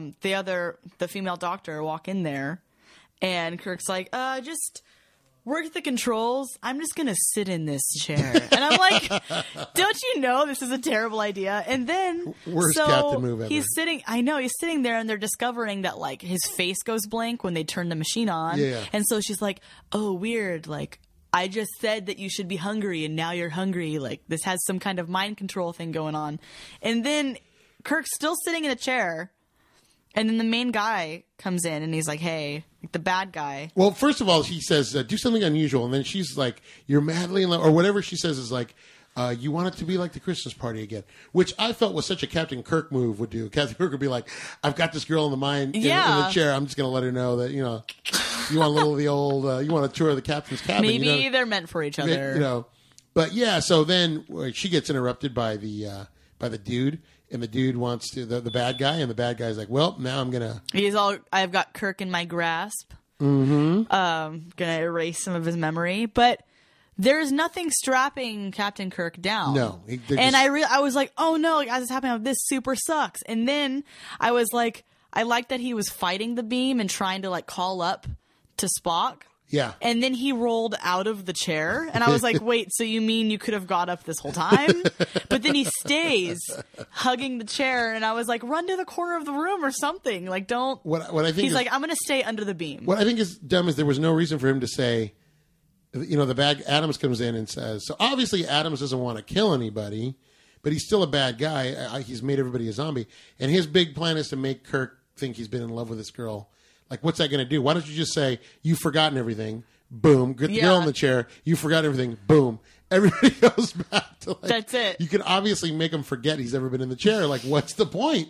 the female doctor walk in there, and Kirk's like, just work the controls. I'm just gonna sit in this chair. And I'm like, don't you know this is a terrible idea? And then worst captain move ever. He's sitting there, and they're discovering that like his face goes blank when they turn the machine on. Yeah. And so she's like, oh, weird, like I just said that you should be hungry, and now you're hungry. Like this has some kind of mind control thing going on. And then Kirk's still sitting in a chair, and then the main guy comes in, and he's like, hey, like the bad guy. Well, first of all, he says, do something unusual. And then she's like, you're madly in love, or whatever she says is like, you want it to be like the Christmas party again, which I felt was such a Captain Kirk move would do. Captain Kirk would be like, I've got this girl in the mind in the chair. I'm just going to let her know that, you know, you want a little of the old, you want a tour of the captain's cabin. Maybe they're meant for each other. You know, but yeah, so then she gets interrupted by the dude. And the dude wants to, the bad guy, and the bad guy's like, well, now I'm going to. I've got Kirk in my grasp. Mm-hmm. Going to erase some of his memory. But there's nothing strapping Captain Kirk down. No. I was like, oh no, as it's happening, this super sucks. And then I was like, I liked that he was fighting the beam and trying to like call up to Spock. Yeah. And then he rolled out of the chair, and I was like, wait, so you mean you could have got up this whole time? But then he stays hugging the chair, and I was like, run to the corner of the room or something. Like, don't. What I think he's like, I'm going to stay under the beam. What I think is dumb is there was no reason for him to say, you know, the bad Adams comes in and says, so obviously Adams doesn't want to kill anybody, but he's still a bad guy. He's made everybody a zombie. And his big plan is to make Kirk think he's been in love with this girl. Like, what's that going to do? Why don't you just say, you've forgotten everything? Boom. Get the girl in the chair. You forgot everything. Boom. Everybody goes back to like... That's it. You can obviously make him forget he's ever been in the chair. Like, what's the point?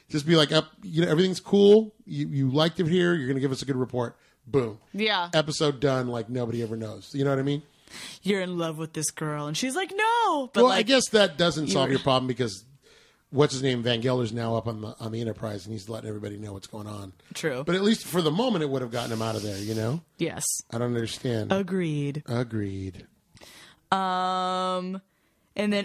Just be like, everything's cool. You liked it here. You're going to give us a good report. Boom. Yeah. Episode done. Like nobody ever knows. You know what I mean? You're in love with this girl, and she's like, no. But well, like, I guess that doesn't solve your problem because what's his name? Van Gelder's now up on the Enterprise, and he's letting everybody know what's going on. True. But at least for the moment, it would have gotten him out of there. You know? Yes. I don't understand. Agreed. And then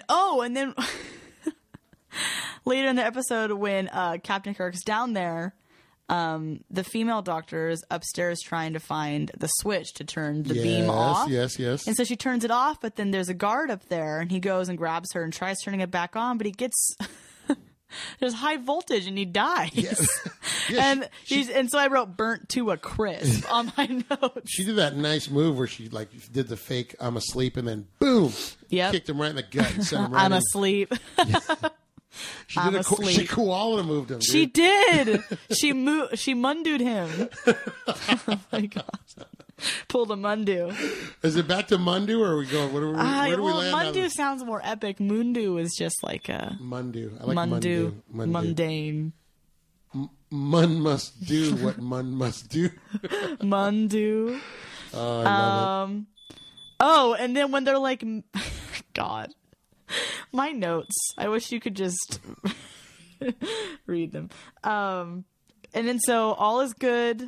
later in the episode when Captain Kirk's down there, the female doctor is upstairs trying to find the switch to turn the beam off. Yes. And so she turns it off, but then there's a guard up there, and he goes and grabs her and tries turning it back on, but he gets there's high voltage and he dies. Yes. And so I wrote burnt to a crisp on my notes. She did that nice move where she like did the fake I'm asleep and then boom, kicked him right in the gut and sent him right I'm asleep. She did she koala moved him. Dude. She did. She mundued him. Oh my god. Pulled a mundu. Is it back to mundu or are we going? Where do we land? Mundu sounds more epic. Mundu is just like a mundu. I like mundu. Mundane. Mun must do what mun must do. Mundu. Oh, I love it. Oh, and then when they're like, God, my notes. I wish you could just read them. And then so all is good.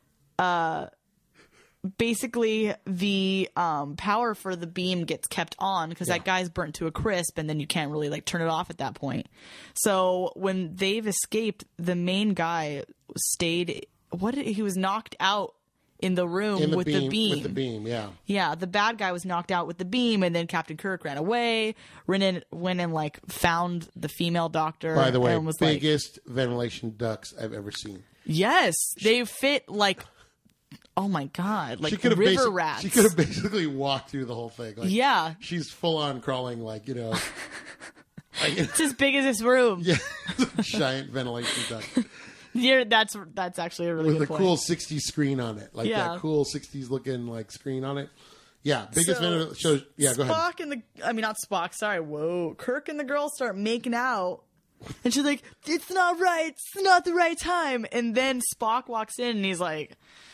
Basically, the power for the beam gets kept on because that guy's burnt to a crisp, and then you can't really like turn it off at that point. So when they've escaped, the main guy stayed. He was knocked out in the room with the beam. With the beam, yeah. Yeah, the bad guy was knocked out with the beam, and then Captain Kirk ran away. Went and like found the female doctor. By the way, and was biggest ventilation ducts I've ever seen. Yes, they fit like. Oh my god! Like river rats. She could have basically walked through the whole thing. Like, yeah, she's full on crawling, like it's as big as this room. Yeah, giant ventilation duct. Yeah, that's actually a really good point. With a cool '60s screen on it, like that cool '60s looking like screen on it. Yeah, biggest ventilation shows. Yeah, go ahead. Not Spock. Sorry, whoa. Kirk and the girl start making out. And she's like, "It's not right. It's not the right time." And then Spock walks in and he's like.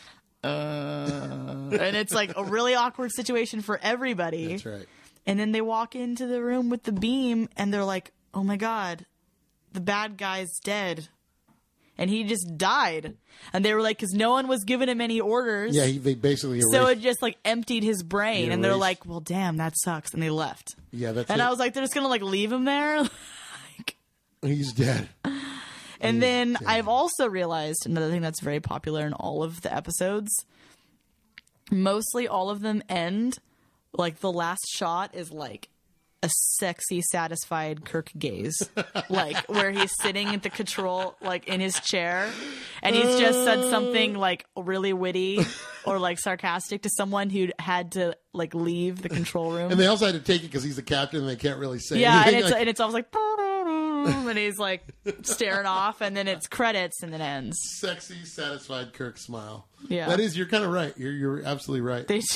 And it's like a really awkward situation for everybody. That's right. And then they walk into the room with the beam and they're like, oh my god, the bad guy's dead. And he just died. And they were like, because no one was giving him any orders. Yeah, they basically erased. So it just like emptied his brain. And they're like, well, damn, that sucks. And they left. Yeah, that's And I was like, they're just going to like leave him there? He's dead. And then I've also realized another thing that's very popular in all of the episodes. Mostly all of them end, like the last shot is like a sexy, satisfied Kirk gaze. Like where he's sitting at the control, like in his chair. And he's just said something like really witty or like sarcastic to someone who had to like leave the control room. And they also had to take it because he's the captain and they can't really say anything. Yeah, and it's always like... and he's like staring off, and then it's credits, and then ends. Sexy, satisfied Kirk smile. Yeah, that is. You're kind of right. You're absolutely right. They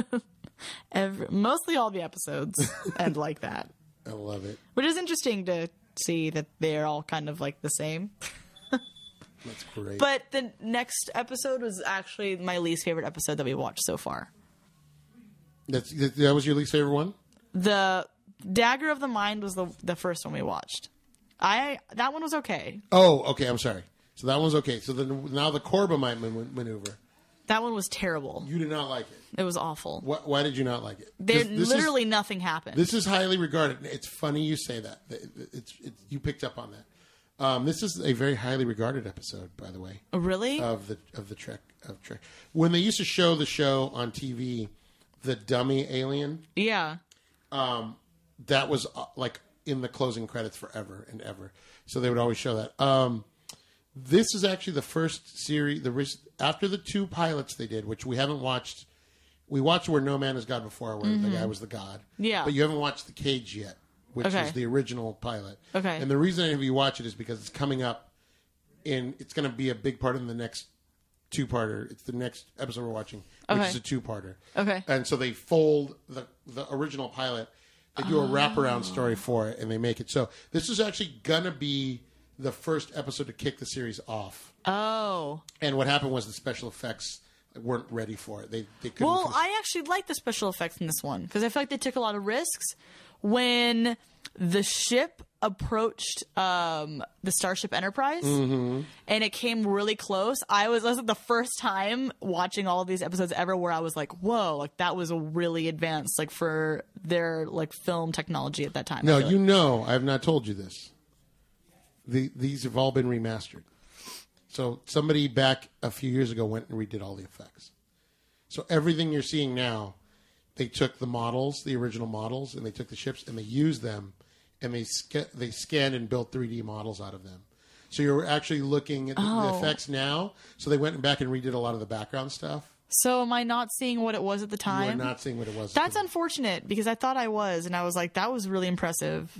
mostly all the episodes end like that. I love it. Which is interesting to see that they're all kind of like the same. That's great. But the next episode was actually my least favorite episode that we watched so far. That was your least favorite one? The Dagger of the Mind was the first one we watched. That one was okay. Oh, okay. I'm sorry. So that one's okay. So now the Corbomite maneuver. That one was terrible. You did not like it. It was awful. Why did you not like it? Literally nothing happened. This is highly regarded. It's funny you say that. You picked up on that. This is a very highly regarded episode, by the way. Really? Of Trek. When they used to show the show on TV, the dummy alien. Yeah. That was like in the closing credits forever and ever. So they would always show that. This is actually the first series, after the two pilots they did, which we haven't watched. We watched Where No Man Is God Before, where the guy was the god. Yeah. But you haven't watched The Cage yet, which is the original pilot. Okay. And the reason I have you watch it is because it's coming up it's going to be a big part in the next two-parter. It's the next episode we're watching, which is a two-parter. Okay. And so they fold the original pilot. They do a wraparound story for it, and they make it. So this is actually going to be the first episode to kick the series off. Oh. And what happened was the special effects weren't ready for it. They couldn't. Well, I actually like the special effects in this one because I feel like they took a lot of risks when the ship approached the Starship Enterprise and it came really close. That was like the first time watching all of these episodes ever where I was like, whoa, like that was a really advanced, like for their like film technology at that time. No, I have not told you this. These have all been remastered. So somebody back a few years ago went and redid all the effects. So everything you're seeing now, they took the models, the original models, and they took the ships and they used them, and they scanned and built 3D models out of them. So you're actually looking at the effects now. So they went back and redid a lot of the background stuff. So am I not seeing what it was at the time? You are not seeing what it was. That's unfortunate because I thought I was, and I was like, that was really impressive.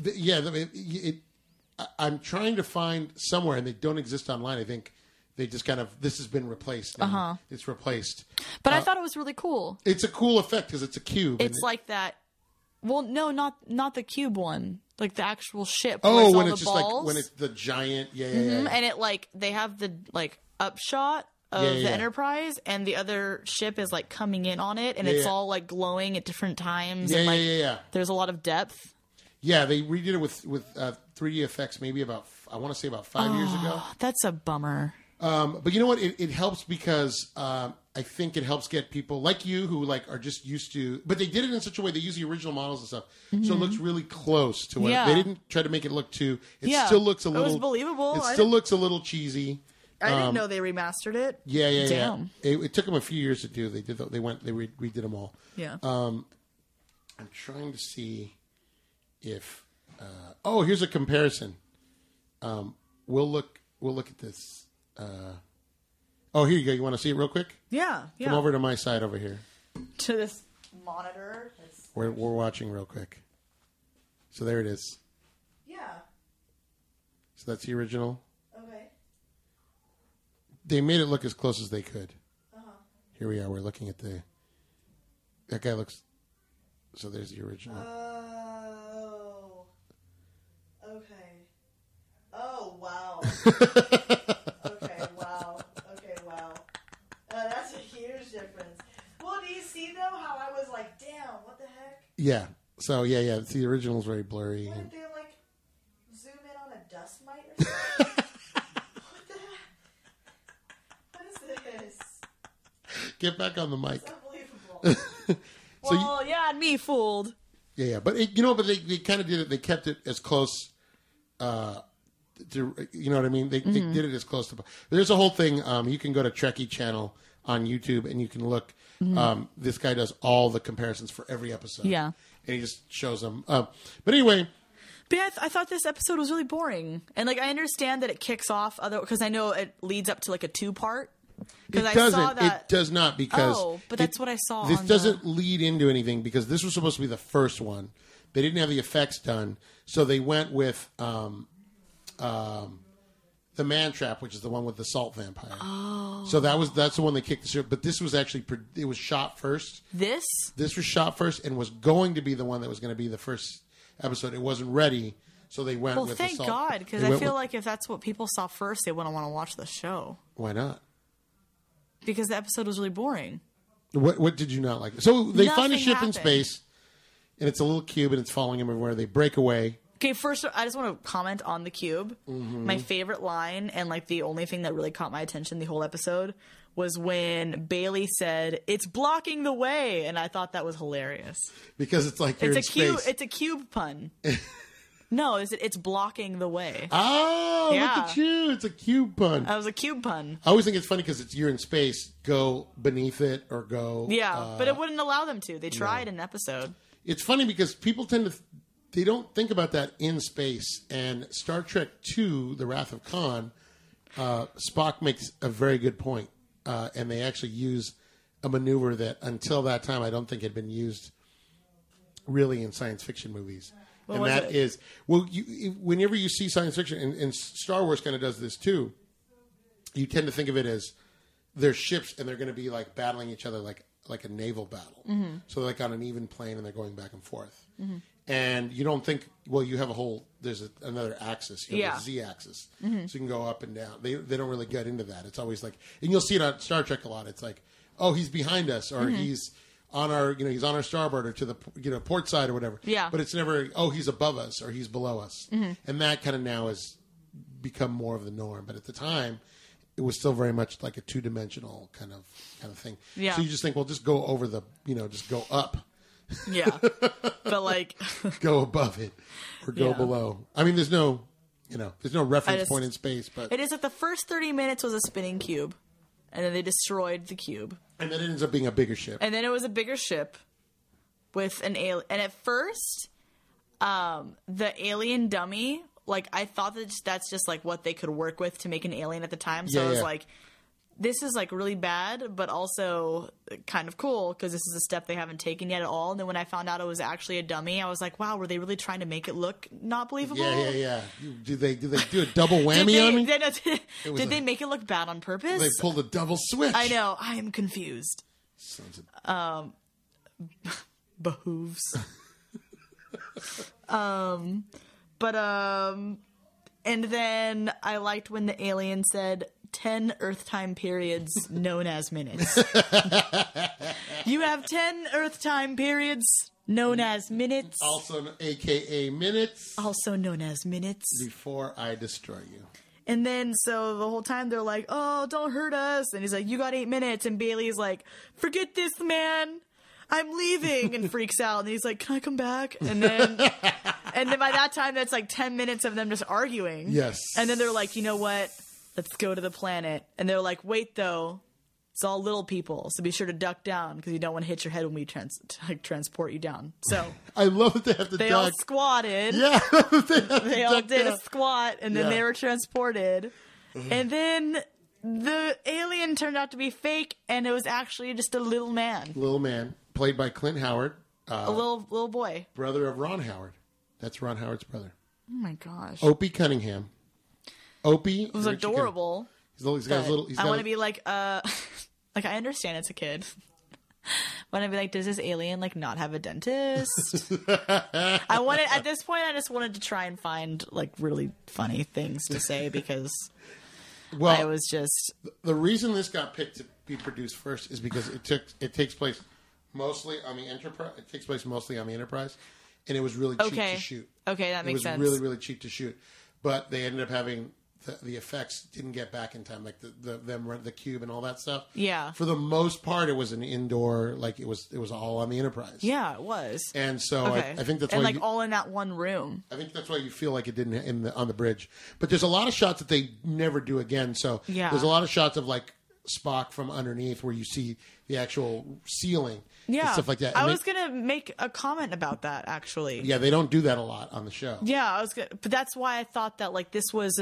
I'm trying to find somewhere, and they don't exist online. I think they just this has been replaced. It's replaced. But I thought it was really cool. It's a cool effect because it's a cube. It's like that. Well, no, not the cube one. Like the actual ship. Oh, when it's just balls. Like when it's the giant. Yeah. And it like they have the like upshot of the Enterprise, and the other ship is like coming in on it, and it's all like glowing at different times. Yeah, and, like, there's a lot of depth. Yeah, they redid it with 3D effects maybe about 5 years ago. That's a bummer. But you know what? It helps because I think it helps get people like you who like are just used to. But they did it in such a way they use the original models and stuff, so it looks really close to what they didn't try to make it look too. It still looks a little. It was believable. It still looks a little cheesy. I didn't know they remastered it. Yeah. Damn. It took them a few years to do. They did. They redid them all. Yeah. I'm trying to see if. Here's a comparison. We'll look at this. Here you go. You want to see it real quick? Yeah. Come over to my side over here. To this monitor. We're watching real quick. So there it is. Yeah. So that's the original. Okay. They made it look as close as they could. Here we are. We're looking at that guy looks. So there's the original. Oh. Okay. Oh, wow. That's a huge difference. Well, do you see, though, how I was like, damn, what the heck? Yeah. So, yeah. The original's very blurry. What did they, like, zoom in on a dust mite or something? What the heck? What is this? Get back on the mic. It's unbelievable. And me fooled. Yeah. But, but they kind of did it. They kept it as close to, you know what I mean? They did it as close to. There's a whole thing. You can go to Trekkie channel on YouTube and you can look. This guy does all the comparisons for every episode. Yeah, and he just shows them. But anyway, I thought this episode was really boring, and like I understand that it kicks off because I know it leads up to like a 2-part. It doesn't. It does not because. Oh, but that's what I saw. This doesn't lead into anything because this was supposed to be the first one. They didn't have the effects done, so they went with. The Man Trap, which is the one with the salt vampire. Oh. So that's the one they kicked the ship. But this was actually it was shot first. This was shot first and was going to be the one that was going to be the first episode. It wasn't ready, so they went with the salt. Well, thank God, because I feel like if that's what people saw first, they wouldn't want to watch the show. Why not? Because the episode was really boring. What did you not like? So they find a ship happened. in space, and it's a little cube, and it's following them everywhere. They break away. Okay, first, I just want to comment on the cube. My favorite line, and like the only thing that really caught my attention the whole episode, was when Bailey said, "It's blocking the way," and I thought that was hilarious. Because it's like you're in space. It's a cube pun. No, it's blocking the way. Oh, look at you! It's a cube pun. That was a cube pun. I always think it's funny because you're in space. Go beneath it or go. Yeah, but it wouldn't allow them to. They tried in an episode. It's funny because people tend to. They don't think about that in space. And Star Trek II, The Wrath of Khan, Spock makes a very good point. And they actually use a maneuver that, until that time, I don't think had been used really in science fiction movies. And that is, whenever you see science fiction, and Star Wars kind of does this too, you tend to think of it as they're ships and they're going to be like battling each other like a naval battle. So they're like on an even plane and they're going back and forth. and you don't think, well, you have there's another axis, you have a z-axis, so you can go up and down. They don't really get into that. It's always like, and you'll see it on Star Trek a lot. It's like, oh, he's behind us, or he's on our, he's on our starboard or to the, port side or whatever. Yeah. But it's never, oh, he's above us or he's below us. And that kind of now has become more of the norm. But at the time, it was still very much like a two-dimensional kind of thing. Yeah. So you just think, well, just go over the, just go up. Yeah. But like go above it or go below. I mean, there's no reference point in space, but it is like the first 30 minutes was a spinning cube, and then they destroyed the cube. And then it ends up being a bigger ship. And then it was a bigger ship with an alien. And at first, the alien dummy, like, I thought that's just, like, what they could work with to make an alien at the time. So I was like, this is, like, really bad, but also kind of cool, because this is a step they haven't taken yet at all. And then when I found out it was actually a dummy, I was like, wow, were they really trying to make it look not believable? Yeah. Did they do a double whammy on me? Did they make it look bad on purpose? They pulled a double switch. I know. I am confused. Behooves. And then I liked when the alien said 10 Earth time periods known as minutes. You have 10 Earth time periods known as minutes. Also AKA minutes. Also known as minutes. Before I destroy you. And then, so the whole time they're like, oh, don't hurt us. And he's like, you got 8 minutes. And Bailey's like, forget this, man. I'm leaving. And freaks out. And he's like, can I come back? And then by that time, that's like 10 minutes of them just arguing. Yes. And then they're like, you know what? Let's go to the planet. And they're like, wait, though. It's all little people, so be sure to duck down because you don't want to hit your head when we transport you down. So I love that they have to duck. They all squatted. Yeah. They all did a squat, and then they were transported. And then the alien turned out to be fake, and it was actually just a little man. Little man, played by Clint Howard. A little boy. Brother of Ron Howard. That's Ron Howard's brother. Oh, my gosh. Opie Cunningham. Opie. It was adorable. He's got his little... I want to be like, like, I understand it's a kid. Want to be like, does this alien, like, not have a dentist? At this point, I just wanted to try and find, like, really funny things to say because I was just... The reason this got picked to be produced first is because it takes place mostly on the Enterprise. It takes place mostly on the Enterprise, and it was really cheap to shoot. Okay, that makes sense. It was really, really cheap to shoot. But they ended up having... The effects didn't get back in time, like the cube and all that stuff. Yeah. For the most part, it was an indoor, like it was all on the Enterprise. Yeah, it was. And so I think that's why all in that one room. I think that's why you feel like it didn't on the bridge. But there's a lot of shots that they never do again. So there's a lot of shots of like Spock from underneath where you see the actual ceiling. Yeah, and stuff like that. I was gonna make a comment about that actually. Yeah, they don't do that a lot on the show. Yeah, but that's why I thought that like this was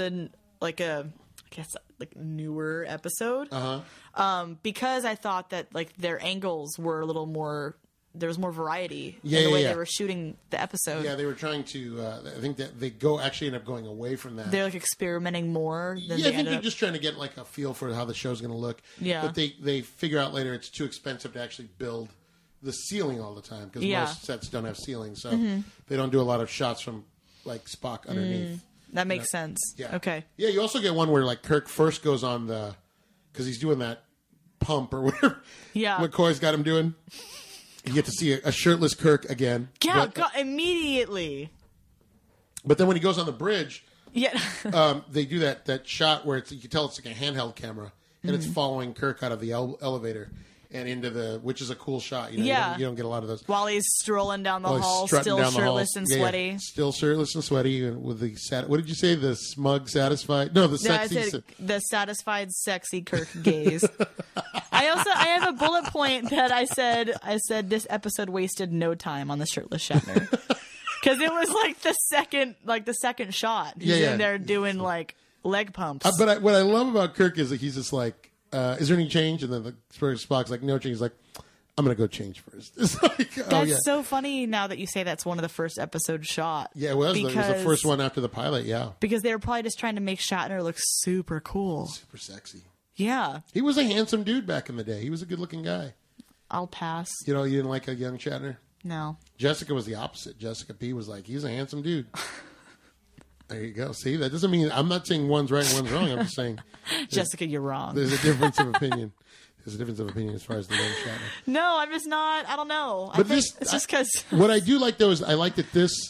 newer episode. Because I thought that like their angles were a little more. There was more variety in the way they were shooting the episode. Yeah, they were trying to. I think that they actually end up going away from that. They're like experimenting more. Than I think they're just trying to get like a feel for how the show's going to look. Yeah, but they figure out later it's too expensive to actually build the ceiling all the time because most sets don't have ceilings, so they don't do a lot of shots from like Spock underneath. That makes sense. Yeah. Okay. Yeah, you also get one where like Kirk first goes on because he's doing that pump or whatever. Yeah. What Coy's got him doing. You get to see a shirtless Kirk again. Yeah, immediately. But then when he goes on the bridge, they do that shot where you can tell it's like a handheld camera and it's following Kirk out of the elevator. And into which is a cool shot. You don't get a lot of those. While he's strolling down the hall, still shirtless and sweaty. Yeah. Still shirtless and sweaty with what did you say? The smug, satisfied? No, the sexy. I said the satisfied, sexy Kirk gaze. I have a bullet point that I said this episode wasted no time on the shirtless Shatner. Because it was like the second shot. He's in there doing like leg pumps. But what I love about Kirk is that he's just like, is there any change? And then the Spock's like, no change. He's like, I'm going to go change first. It's like, that's so funny now that you say that's one of the first episode shots. Yeah, it was. It was the first one after the pilot, yeah. Because they were probably just trying to make Shatner look super cool. Super sexy. Yeah. He was a handsome dude back in the day. He was a good-looking guy. I'll pass. You didn't like a young Shatner? No. Jessica was the opposite. Jessica P was like, he's a handsome dude. There you go. See, that doesn't mean I'm not saying one's right and one's wrong. I'm just saying, Jessica, you're wrong. There's a difference of opinion. There's a difference of opinion as far as the name Shatner. No, I'm just not. I don't know. But it's just because. What I do like though is I like that this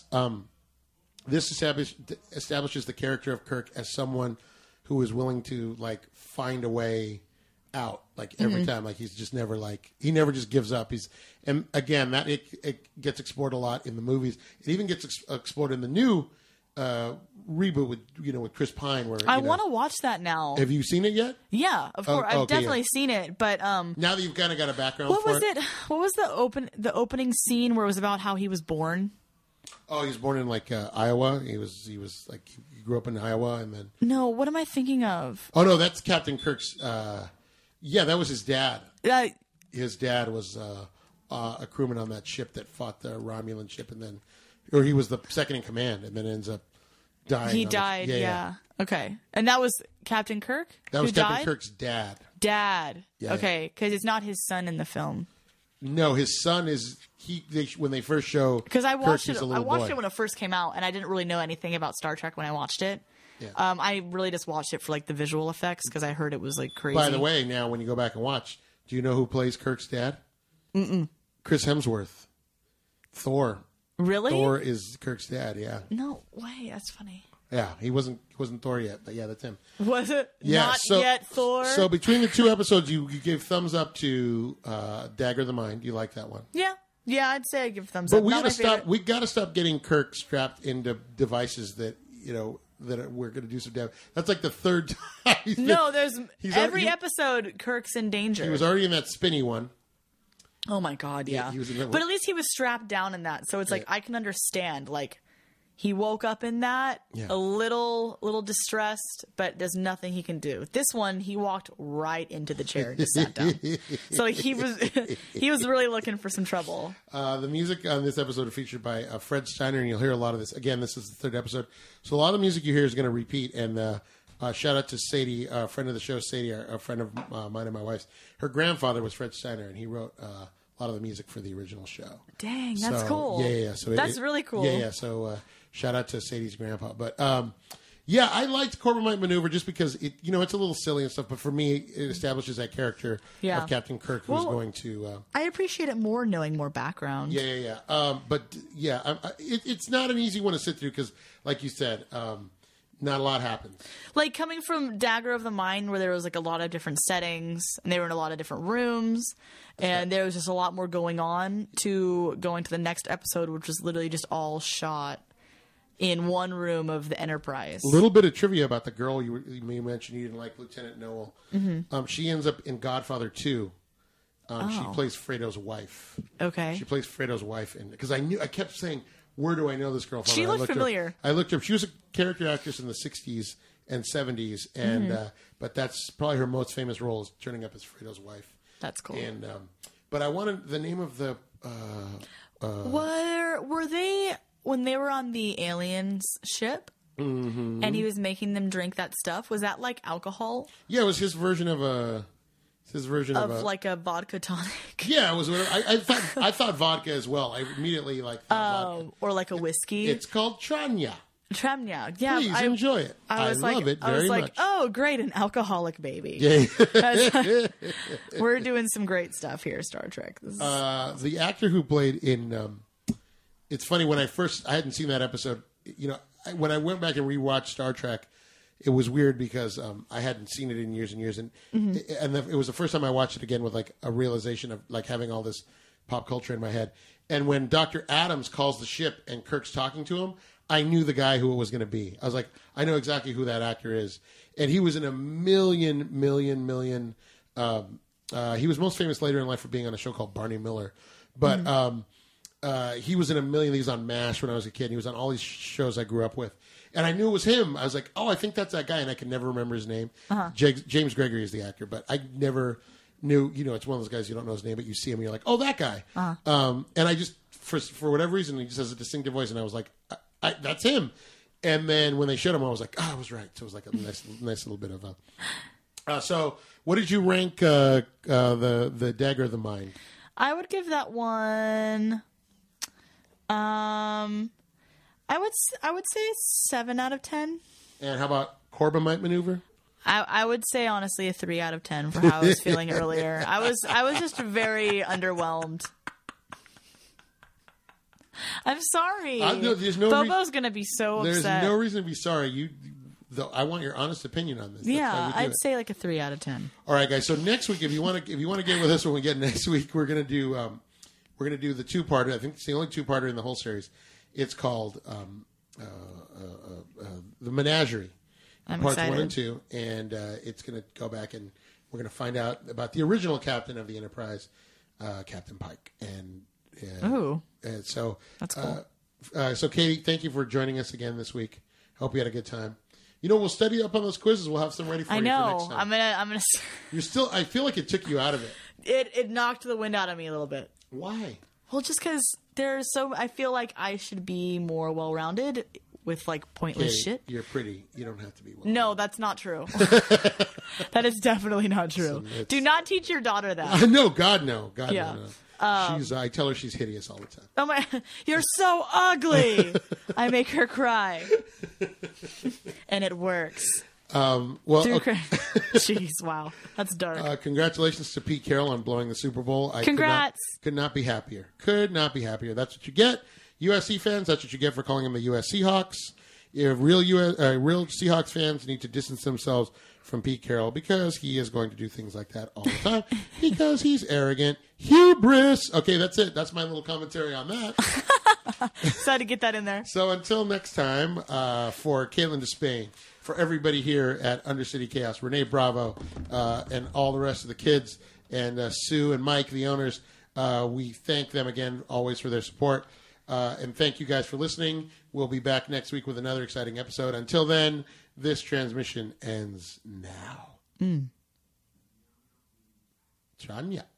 establishes the character of Kirk as someone who is willing to like find a way out, like every time. Like he's just never like he never just gives up. And again that it gets explored a lot in the movies. It even gets explored in the new reboot with Chris Pine. Where I want to watch that now. Have you seen it yet? Yeah, of course. I've definitely seen it, but now that you've kind of got a background. What was it? What was the opening scene where it was about how he was born? Oh, he was born in like Iowa. He was like he grew up in Iowa, and then no. What am I thinking of? Oh no, that's Captain Kirk's. Yeah, that was his dad. His dad was a crewman on that ship that fought the Romulan ship, or he was the second in command, and then ends up dying. He died. Yeah. Okay, and that was Captain Kirk. That was Captain Kirk's dad. Dad. Yeah, okay, because it's not his son in the film. No, his son is when they first show. Because I watched Kirk, it. I watched it when it first came out, and I didn't really know anything about Star Trek when I watched it. Yeah. I really just watched it for like the visual effects because I heard it was like crazy. By the way, now when you go back and watch, do you know who plays Kirk's dad? Chris Hemsworth. Thor. Really? Thor is Kirk's dad. Yeah. No way. That's funny. Yeah, he wasn't Thor yet, but yeah, that's him. Was it? Yeah, Not yet Thor. So between the two episodes, you gave thumbs up to Dagger of the Mind. You like that one? Yeah. Yeah, I'd say I give thumbs up. But we got to stop. We got to stop getting Kirk strapped into devices that that we're going to do some damage. That's like the third time. No, there's every episode Kirk's in danger. He was already in that spinny one. Oh my god, yeah. He was in that but at least he was strapped down in that, so it's like I can understand. Like he woke up in that a little distressed, but there's nothing he can do. This one, he walked right into the chair and just sat down. So he was really looking for some trouble. The music on this episode is featured by Fred Steiner, and you'll hear a lot of this. Again, this is the third episode, so a lot of the music you hear is going to repeat. And shout out to Sadie, a friend of the show, Sadie, a friend of mine and my wife's. Her grandfather was Fred Steiner, and he wrote a lot of the music for the original show. Dang, that's cool. Yeah. So that's really cool. Yeah. So shout out to Sadie's grandpa. But yeah, I liked Corbomite Maneuver just because it's a little silly and stuff. But for me, it establishes that character of Captain Kirk, who's going to. I appreciate it more knowing more background. Yeah. But yeah, it's not an easy one to sit through because, like you said. Not a lot happens. Like coming from Dagger of the Mind, where there was like a lot of different settings, and they were in a lot of different rooms, and there was just a lot more going on, to going to the next episode, which was literally just all shot in one room of the Enterprise. A little bit of trivia about the girl you mentioned you didn't like, Lieutenant Noel. Mm-hmm. She ends up in Godfather 2. She plays Fredo's wife. Okay. She plays Fredo's wife, because I kept saying, where do I know this girl from? She looked familiar. I looked her up. She was a character actress in the 60s and 70s, and but that's probably her most famous role is turning up as Fredo's wife. That's cool. And but I wanted the name of the. Were they when they were on the aliens ship? Mm-hmm. And he was making them drink that stuff? Was that like alcohol? Yeah, it was his version of a. His version of like a vodka tonic. Yeah, it was. I thought vodka as well. I immediately thought vodka. Or like a whiskey. It's called Tranya. Tranya. Yeah, please enjoy it. I love it very much. Oh, great, an alcoholic baby. Yeah. We're doing some great stuff here, Star Trek. The actor who played in. It's funny when I hadn't seen that episode. When I went back and rewatched Star Trek. It was weird because I hadn't seen it in years and years, and it was the first time I watched it again with like a realization of like having all this pop culture in my head. And when Dr. Adams calls the ship and Kirk's talking to him, I knew the guy who it was going to be. I was like, I know exactly who that actor is, and he was in a million. He was most famous later in life for being on a show called Barney Miller, but he was in a million. He was on MASH when I was a kid. He was on all these shows I grew up with. And I knew it was him. I was like, oh, I think that's that guy. And I can never remember his name. James Gregory is the actor. But I never knew, it's one of those guys you don't know his name, but you see him and you're like, oh, that guy. And I just, for whatever reason, he just has a distinctive voice. And I was like, that's him. And then when they showed him, I was like, oh, I was right. So it was like a nice little bit of a... so what did you rank the Dagger of the Mind? I would give that one... I would say 7 out of 10. And how about Corbomite maneuver? I would say honestly a 3 out of 10 for how I was feeling earlier. I was just very underwhelmed. I'm sorry. There's no Bobo's gonna be so upset. There's no reason to be sorry. I want your honest opinion on this. Yeah, I'd say like a 3 out of 10. All right, guys. So next week, if you want to get with us when we get next week, we're gonna do the 2-parter. I think it's the only 2-parter in the whole series. It's called The Menagerie. I'm parts excited. 1 and 2, and it's going to go back and we're going to find out about the original captain of the Enterprise, Captain Pike. And so that's cool. So Katie, thank you for joining us again this week. Hope you had a good time. We'll study up on those quizzes. We'll have some ready for you for next time. I'm gonna. You're still. I feel like it took you out of it. It knocked the wind out of me a little bit. Why? Well, just because I feel like I should be more well-rounded with like pointless Katie, shit. You're pretty. You don't have to be. No, that's not true. That is definitely not true. Do not teach your daughter that. No, God, no. God, Yeah. no. I tell her she's hideous all the time. Oh my! You're so ugly. I make her cry, and it works. Well, okay. Jeez, wow, that's dark. Congratulations to Pete Carroll on blowing the Super Bowl. Congrats! Could not be happier. Could not be happier. That's what you get, USC fans. That's what you get for calling them the U.S. Seahawks. Real Seahawks fans need to distance themselves from Pete Carroll because he is going to do things like that all the time because he's arrogant. Hubris. Okay, that's it. That's my little commentary on that. Decided to get that in there. So until next time, for Caitlin Despain, for everybody here at Undercity Chaos, Renee Bravo, and all the rest of the kids, and Sue and Mike, the owners, we thank them again always for their support. And thank you guys for listening. We'll be back next week with another exciting episode. Until then, this transmission ends now. Chanya.